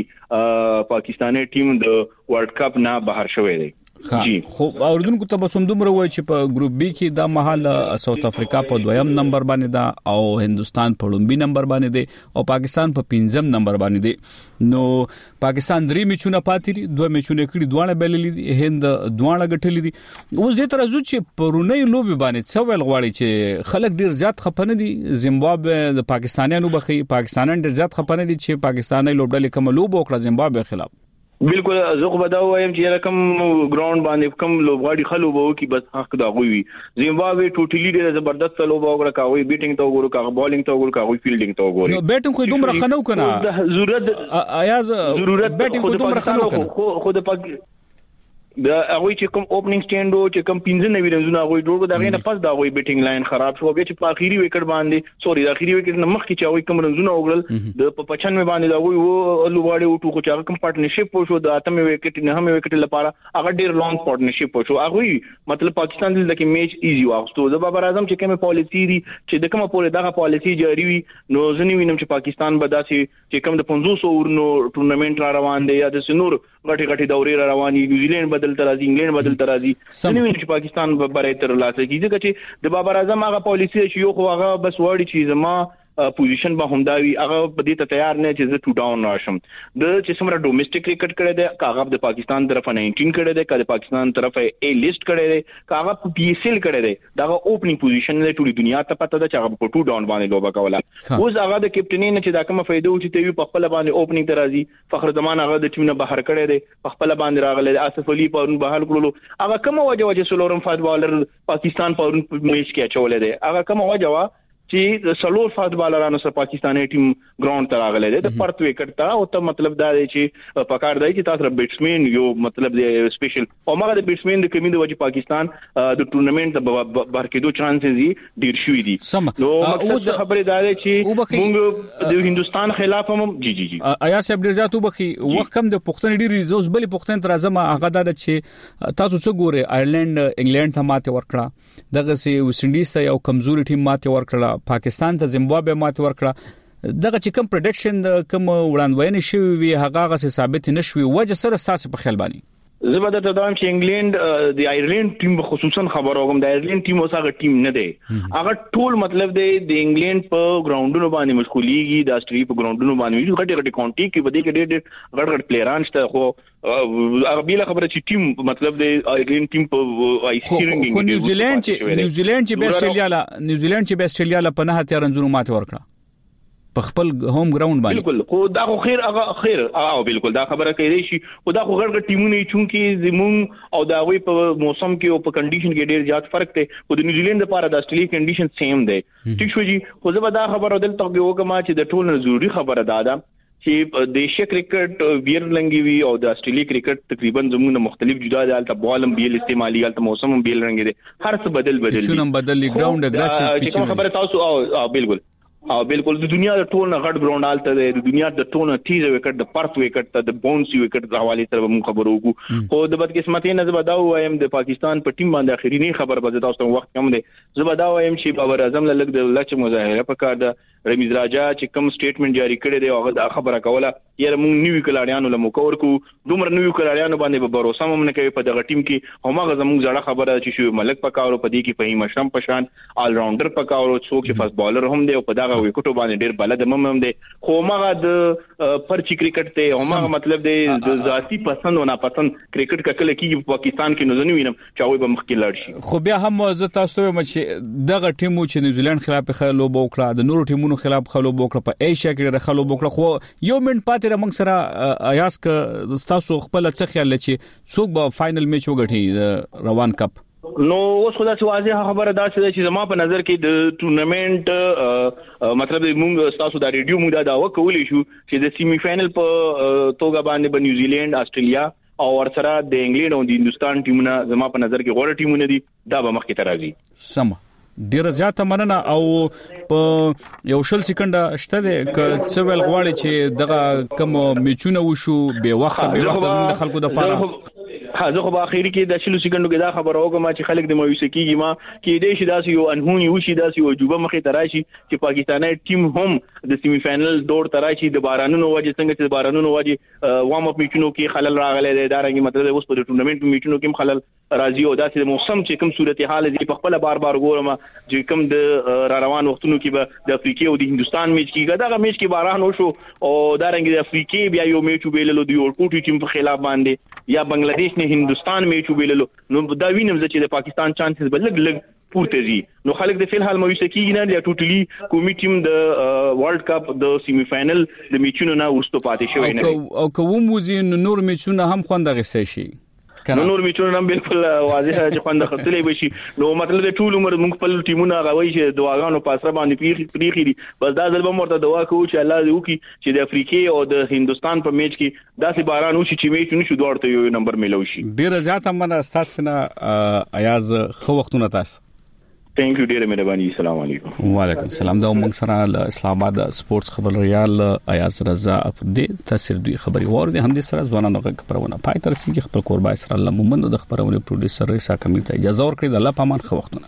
ټوټلی پاکستاني ټیم د ورلد کپ نه بهر شوی دی. جی خو اوردونکو ته بسوم دومره وای چې په ګروپ بی کې د محل ساوث افریقا په 2م نمبر باندې دا او هندستان په لومبي نمبر باندې دی او پاکستان په 5م نمبر باندې دی نو پاکستان 3 میچونه پاتې دي 2 میچونه کړي دوه بللې دي هند دوه غټلې دي اوس دې تر ازو چې پرونی لوبي باندې څول غواړي چې خلک ډیر زیات خپنه دي زیمبابوے د پاکستانیانو بخي پاکستانان ډیر زیات خپنه دي چې پاکستاني لوبډلې کوم لوب وکړه زیمبابوے خلاف. بالکل زه خو بداو وایم چې رقم ګراوند باندې کوم لوبغاړي خلو وو کی بس حق دا غوي زیمبابوے ټوټلی ډېر زبردست لوب وکړه کاوي بیټینګ ته وګورو کاوي بالینګ ته وګورو کاوي فیلډینګ ته وګورو نو بیټینګ خو دومره خنو کنه ضرورت ایاز بیټینګ خو دومره خنو کنه خو د دا هغه چې کوم اوپننګ سټینډ او چې کوم 15 رنزونه هغه جوړ دا غینه پس دا هغه بیټینګ لاین خراب شو بیا چې په اخیری وکټ باندې سوري د اخیری وکټ نه مخکې چې هغه کوم رنزونه وګړل د 95 باندې دا هغه لوباړي او ټکو چې کوم پارټنرشپ شو د اتمه وکټ نه هم وکټ لپاره هغه ډیر لانګ پارټنرشپ شو هغه مطلب پاکستان دلته کې میچ ایزی واغستو د بابر اعظم چې کومه پالیسی دي چې د کومه پوره دغه پالیسی جاری وي نو ځنی وینم چې پاکستان به داسې چې کوم د 500 ورنو ټورنمنت را روان دي یا د سنور غټي دورې را رواني نیوزیلند بدل تر انګلند بدل تر راځي نو چې پاکستان به برای تر لاسه کیږي چې د بابر اعظم هغه پالیسی چې یو خو هغه بس وړي چې زما پوزیشن به همداوي هغه په دې ته تیار نه چې زه ټو ډاون راشم د چې څومره ډومېسټک کرکټ کړي دی کاغه د پاکستان طرفه 19 کړي دی کله پاکستان طرفه ا لیست کړي دی کاغه په پی ایس ال کړي دی دا اوپننګ پوزیشن له ټولي دنیا ته پته ده چې هغه په ټو ډاون باندې لوبه کوله اوس هغه د کپټنۍ نه چې دا کومه فائدہ و چې ته په خپل باندې اوپننګ ترازی فخر زمان هغه د ټیم نه بهر کړي دی په خپل باندې راغله اسف علي پرون بهال کړلو هغه کومه وجه سلورم فوتبالر پاکستان پرون میچ کې اچولې دی هغه کومه وجه چې سلور فوتبالرانو سره پاکستاني ټیم ګراوند ته راغله ده د پرت وکټ ته او ته مطلب دا دی چې پکار دی چې تاسو بیټسمن یو مطلب دی سپیشل او مګر د بیټسمن د کمی د وجه پاکستان د ټورنمنت د بهر کېدو چانسز ډیر شوي دي نو مقصد خبره دا دی چې موږ د هندستان خلاف هم جی آیا صاحب ډیر زیات وبخي وخت کم د پښتون ډیر زوس بل پښتون تر ازمه هغه دا چې تاسو څه ګوره آیرلند انګلند ته ماته ورکړه دغه سي ویسټ انډیز ته یو کمزوري ټیم ماته ورکړه پاکستان ته زیمبابوے ماته ورکړه دغه چې کوم پریډکشن کوم وړاندوینه شوی وي هغه ثابت نشوي وجه سره تاسو په خیال باندې زبده ته دام چې انګلند د آیرلند ټیم خصوصا خبرو کوم د آیرلند ټیم اوسه ټیم نه دی هغه ټول مطلب دی د انګلند په ګراوندونو باندې مشغوليږي د استری په ګراوندونو باندې غټي کونټي کې بده کې ډېر غټ پلیران شته خو هغه بیل خبره چې ټیم مطلب د آیرلند ټیم په آی سی رنګینګ خو نیوزیلند چې به استرالیا له پناه ته رنځونو ماته ورکړه په خپل هوم ګراوند باندې بالکل خو دا خو خیر او بالکل دا خبره کوي شي خو دا خو غړغړ ټیمونه چې زمون او دا وی په موسم کې او په کنډیشن کې ډیر زیات فرق دی خو د نیوزیلند لپاره د استرالیا کنډیشن سیم دی ٹھیک شو جی خو زه دا خبره دلته وکم چې د ټول ضروری خبره ده چې دیشي کرکټ ویر لنګي وی او د استرالیا کرکټ تقریبا زموږ مختلف جدا دي البته بالم بیل استعمالي البته موسم هم بیل رنګي دي هر څه بدل چونم بدل ګراوند اګریسیو چې خبره تاسو او بالکل او بالکل د دنیا د ټول نه غټ ګراوند آلته د دنیا د ټول نه تیز وکټ د پرت وکټ ته د باونس وکټ حواله سره موږ خبرو وکړو خو د بدقسمتۍ نه زبدا وایم د پاکستان په ټیم باندې اخرینی خبر به تاسو ته وخت کم دی زبدا وایم چې بابر اعظم لږ د لچ مظاهره پکار د رمیز راجا چې کوم سټیټمنټ جاری کړی دی هغه د خبره کوله یره موږ نیو کلاریانو له موکور کو دومره نیو کلاریانو باندې به باور سم نه کوي په دغه ټیم کې همغه زموږ زړه خبره چې شو ملک پکاورو په دې کې فهیم اشرم پشان آل راونډر پکاورو څوک چې فاست بالر هم دی او په دغه وکټو باندې ډېر بلد هم دی خو هغه د پرچی کرکټ ته هغه مطلب دی د ذاتی پسند او ناپسند کرکټ کله کې په پاکستان کې نو وینم چې هغه به مخکې لاړ شي خو بیا هم زه تاسو ته وایم چې دغه ټیمو چې نیوزیلند خلاف خلو وکړه د نورو ټیمونو خلاف خلو وکړه په ایشیا کې خلو وکړه خو یو منټ پاتې رمنګ سره ایاس ک تاسو خپل څه خیال لچې څوک به فائنل میچ وګټي روان کپ نو اوس خدا چې واضح خبره دا چې زما په نظر کې د ټورنمنت مطلب موږ تاسو دا ریډیو موږ دا وکولې شو چې د سیمی فائنل په توګه باندې به نیوزیلند استرالیا او ورسره د انګلند او د هندستان ټیمونه زما په نظر کې غوړ ټیمونه دي دا به مخکې ترازي سم ډیر زیاته مننه او په یو شل سکند شته د څویل غواړي چې دغه کوم میچونه وشو به وخت د خلکو د پاره زه خو په اخیری کې د شلو سکندو کې دا خبر اوګم چې خلک د مایوس کیږي ما کې دې شي داسې یو انهونی وشي داسې یو جوبه مخې تراشي چې پاکستاني ټیم هم د سیمی فائنل دور تراشي د بارانونو وجه څنګه چې بارانونو وجه وارم اپ میچونو کې خلل راغلي دی دا رنګ مطلب اوس په ټورنمنت میچونو کې خلل راځي او داسې موسم چې کوم صورتحال دی په خپل بار ګورم چې کوم د روان وختونو کې به د افریقا او د هندستان میچ کې دا میچ کې باران وشو او دا رنګ د افریقا بیا یو میچ وبېللو د یو کوټي ټیم په خلاف باندې یا بنگلاديش نه هندستان میچ وبېللو نو دا وینم چې د پاکستان چانسز بل لګ پورته زی نو خلک د فل حال مایوس کیږي نه یا ټوټلی کومي ټیم د ورلد کپ د سیمی فائنل د میچونو نه ورستو پاتې شوی نه او کوم موزي نور میچونه هم خوند غسه شي نو نور میچونه هم بالکل واضح چې خوند خپلې وشي نو مطلب د ټول عمر موږ خپل ټیمونه غوي چې دعاګانو پاسره باندې پریخي دي بس دا ځل به مرته دعا کوو چې الله دې وکړي چې د افریقا او د هندستان په میچ کې داسې باران وشي چې میچ نشو دوړته یو نمبر ملو شي ډیر زیاته مننه تاسو نه ایاز خو وختونه تاسو ثانک یو ډیره مهرباني السلام علیکم وعلیکم السلام دا موږ سره اسلام آباد سپورتس خبر ریال ایاز رضا اپډیټ تاسو دوی خبري ورده هم دي سره ځوانانو خبرونه پای تر سي خپل قربا اسرائیل مومند د خبرونه پروډوسر رئیس حکیمي ته اجازه ورکړي د الله پامان خو وختونه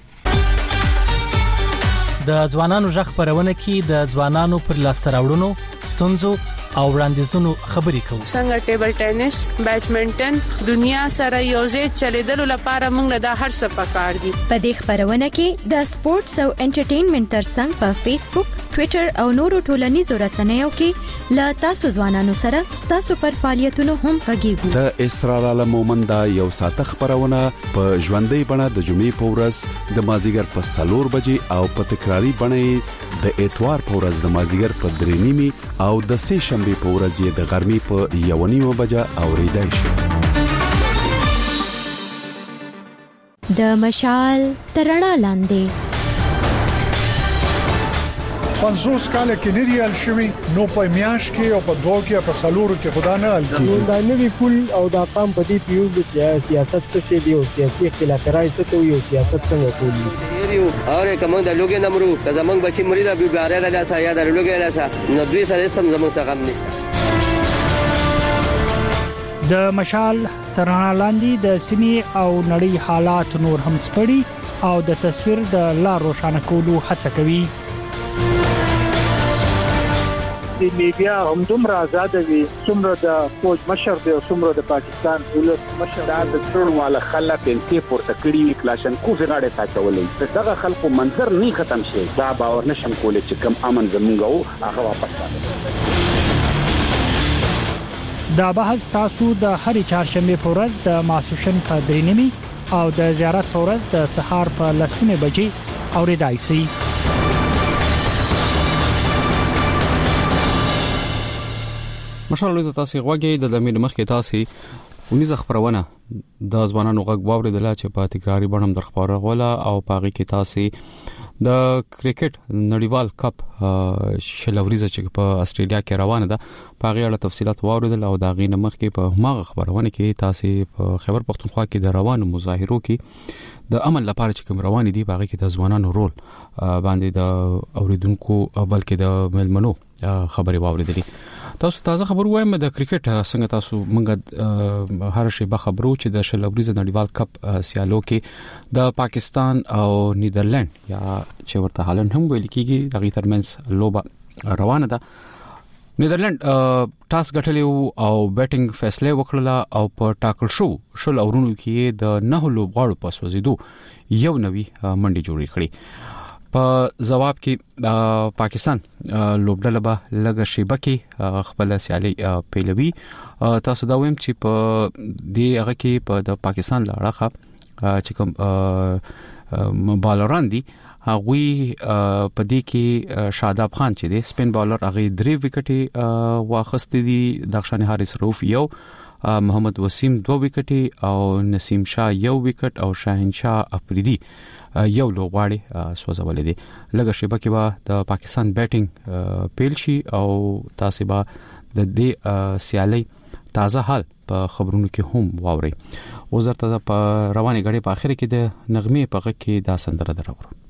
د ځوانانو ژغ خبرونه کې د ځوانانو پر لاس راوړونو ستونزو او وړاندیزونو خبري کوو څنګه ټیبل ټینس بیډمنټن دنیا سره یوځای چلیدلو لپاره موږ د هر څه پکار دي په دې خبرونه کې د سپورتس او انټرټینمنټ ترڅنګ په فیسبوک ټوئیټر او نورو ټولنیزو رسنیو کې لا تاسو ځوانانو سره تاسو پر فعالیتونو هم غږیږئ د اسرار عالم مومند یو ساته خبرونه په ژوندۍ بڼه د جمعې په ورځ د مازیګر په 4 بجې او په تکراری بڼه د اتوار په ورځ د مازیګر په 3:30 او د سه شنبه په ورځ د غرمې په 1:30 بجې اوریدای شي د مشال ترڼا لاندې 50 کال کې نیریال شوی نو په میاش کې او په دوه کې په سالورو کې خدا نه الکی نو دا نوی کول او دا قام په دې پیو چې سیاست څه دی او سیاسي اختلافات څه ته یو سیاست څنګه کوي یو اوره کوم د لوګي نمرو زمنګ بچی مری دا بیګاره د لاسه یا د لوګي لاسه نو دوی سره سم زمنګ څنګه هم نشته د مشال ترڼا لاندې د سیمې او نړۍ حالات نور هم سپړي او د تصویر د لار روښانه کولو هڅه کوي د میډیا هم دومره آزاد وي څومره د فوج مشر دی او څومره د پاکستان ولس مشر د ټولواله خلک انتي پورته کړی کلاشن کو زغاړه تاچولې دغه خلکو منظر نه ختم شي دا باور نشم کولای چې کم امن زمونږ هغه واپس راځي دا بحث تاسو د هرې چهارشنبه په ورځ د ماسوشن په 3:30 او د زیارت په ورځ د سهار په 10:00 بجې اوریدای شئ مشالله تاسو غوږی د امیر مخکې تاسو ونیزه خبرونه د ځوانانو غږ واوریدل چې په تکراری بڼه در خبره غوله او پاغي کې تاسو د کرکټ نړیوال کپ شلوريزه چې په استرالیا کې روانه ده پاغي اړه تفصيلات واوریدل او دا غینه مخکې په هغه خبرونه کې تاسو په خیبر پختونخوا کې د روانو مظاهرو کې د عمل لپاره چې کوم روان دي باغې کې د ځوانانو رول باندې د اوریدونکو بلکې د ملمنو خبري واوریدلې. تاسو تازه خبر وایم د کرکټ څنګه تاسو موږ هر شی به خبرو چې د شلوريز نړیوال کپ سیالو کې د پاکستان او نیدرلند یا چې ورته هالند هم ویل کیږي دغه ترمنځ لوبه روانه ده. نیدرلند ټاس ګټلی او بیټینګ فیصله وکړه او په ټاکل شو اورونو کې د 9 لوبغاړو په سوزیدو یو نوی منډي جوړې کړې. په جواب کې پاکستان لوبډله به لږه شیبه کې خپل سیالي پیلوي. تاسو دا وایم چې په دې هغه کې په د پاکستان لاړه چې کوم بالران دي هغوی په دې کې شاداب خان چې دی سپین بالر هغه 3 وکټي واخستې دي. دغشان حارث روف یو، محمد وسیم 2 وکټي او نسیم شاه 1 وکټ او شاهین شاه افریدي یو لوغواړي سوځولې دي. لږه شیبه کې به د پاکستان بیټینګ پیل شي او تاسو به د دې سیالي تازه حال په خبرونو کې هم واوري. وزارت په رواني غړي په اخر کې د نغمه په غږ کې دا سندره درو.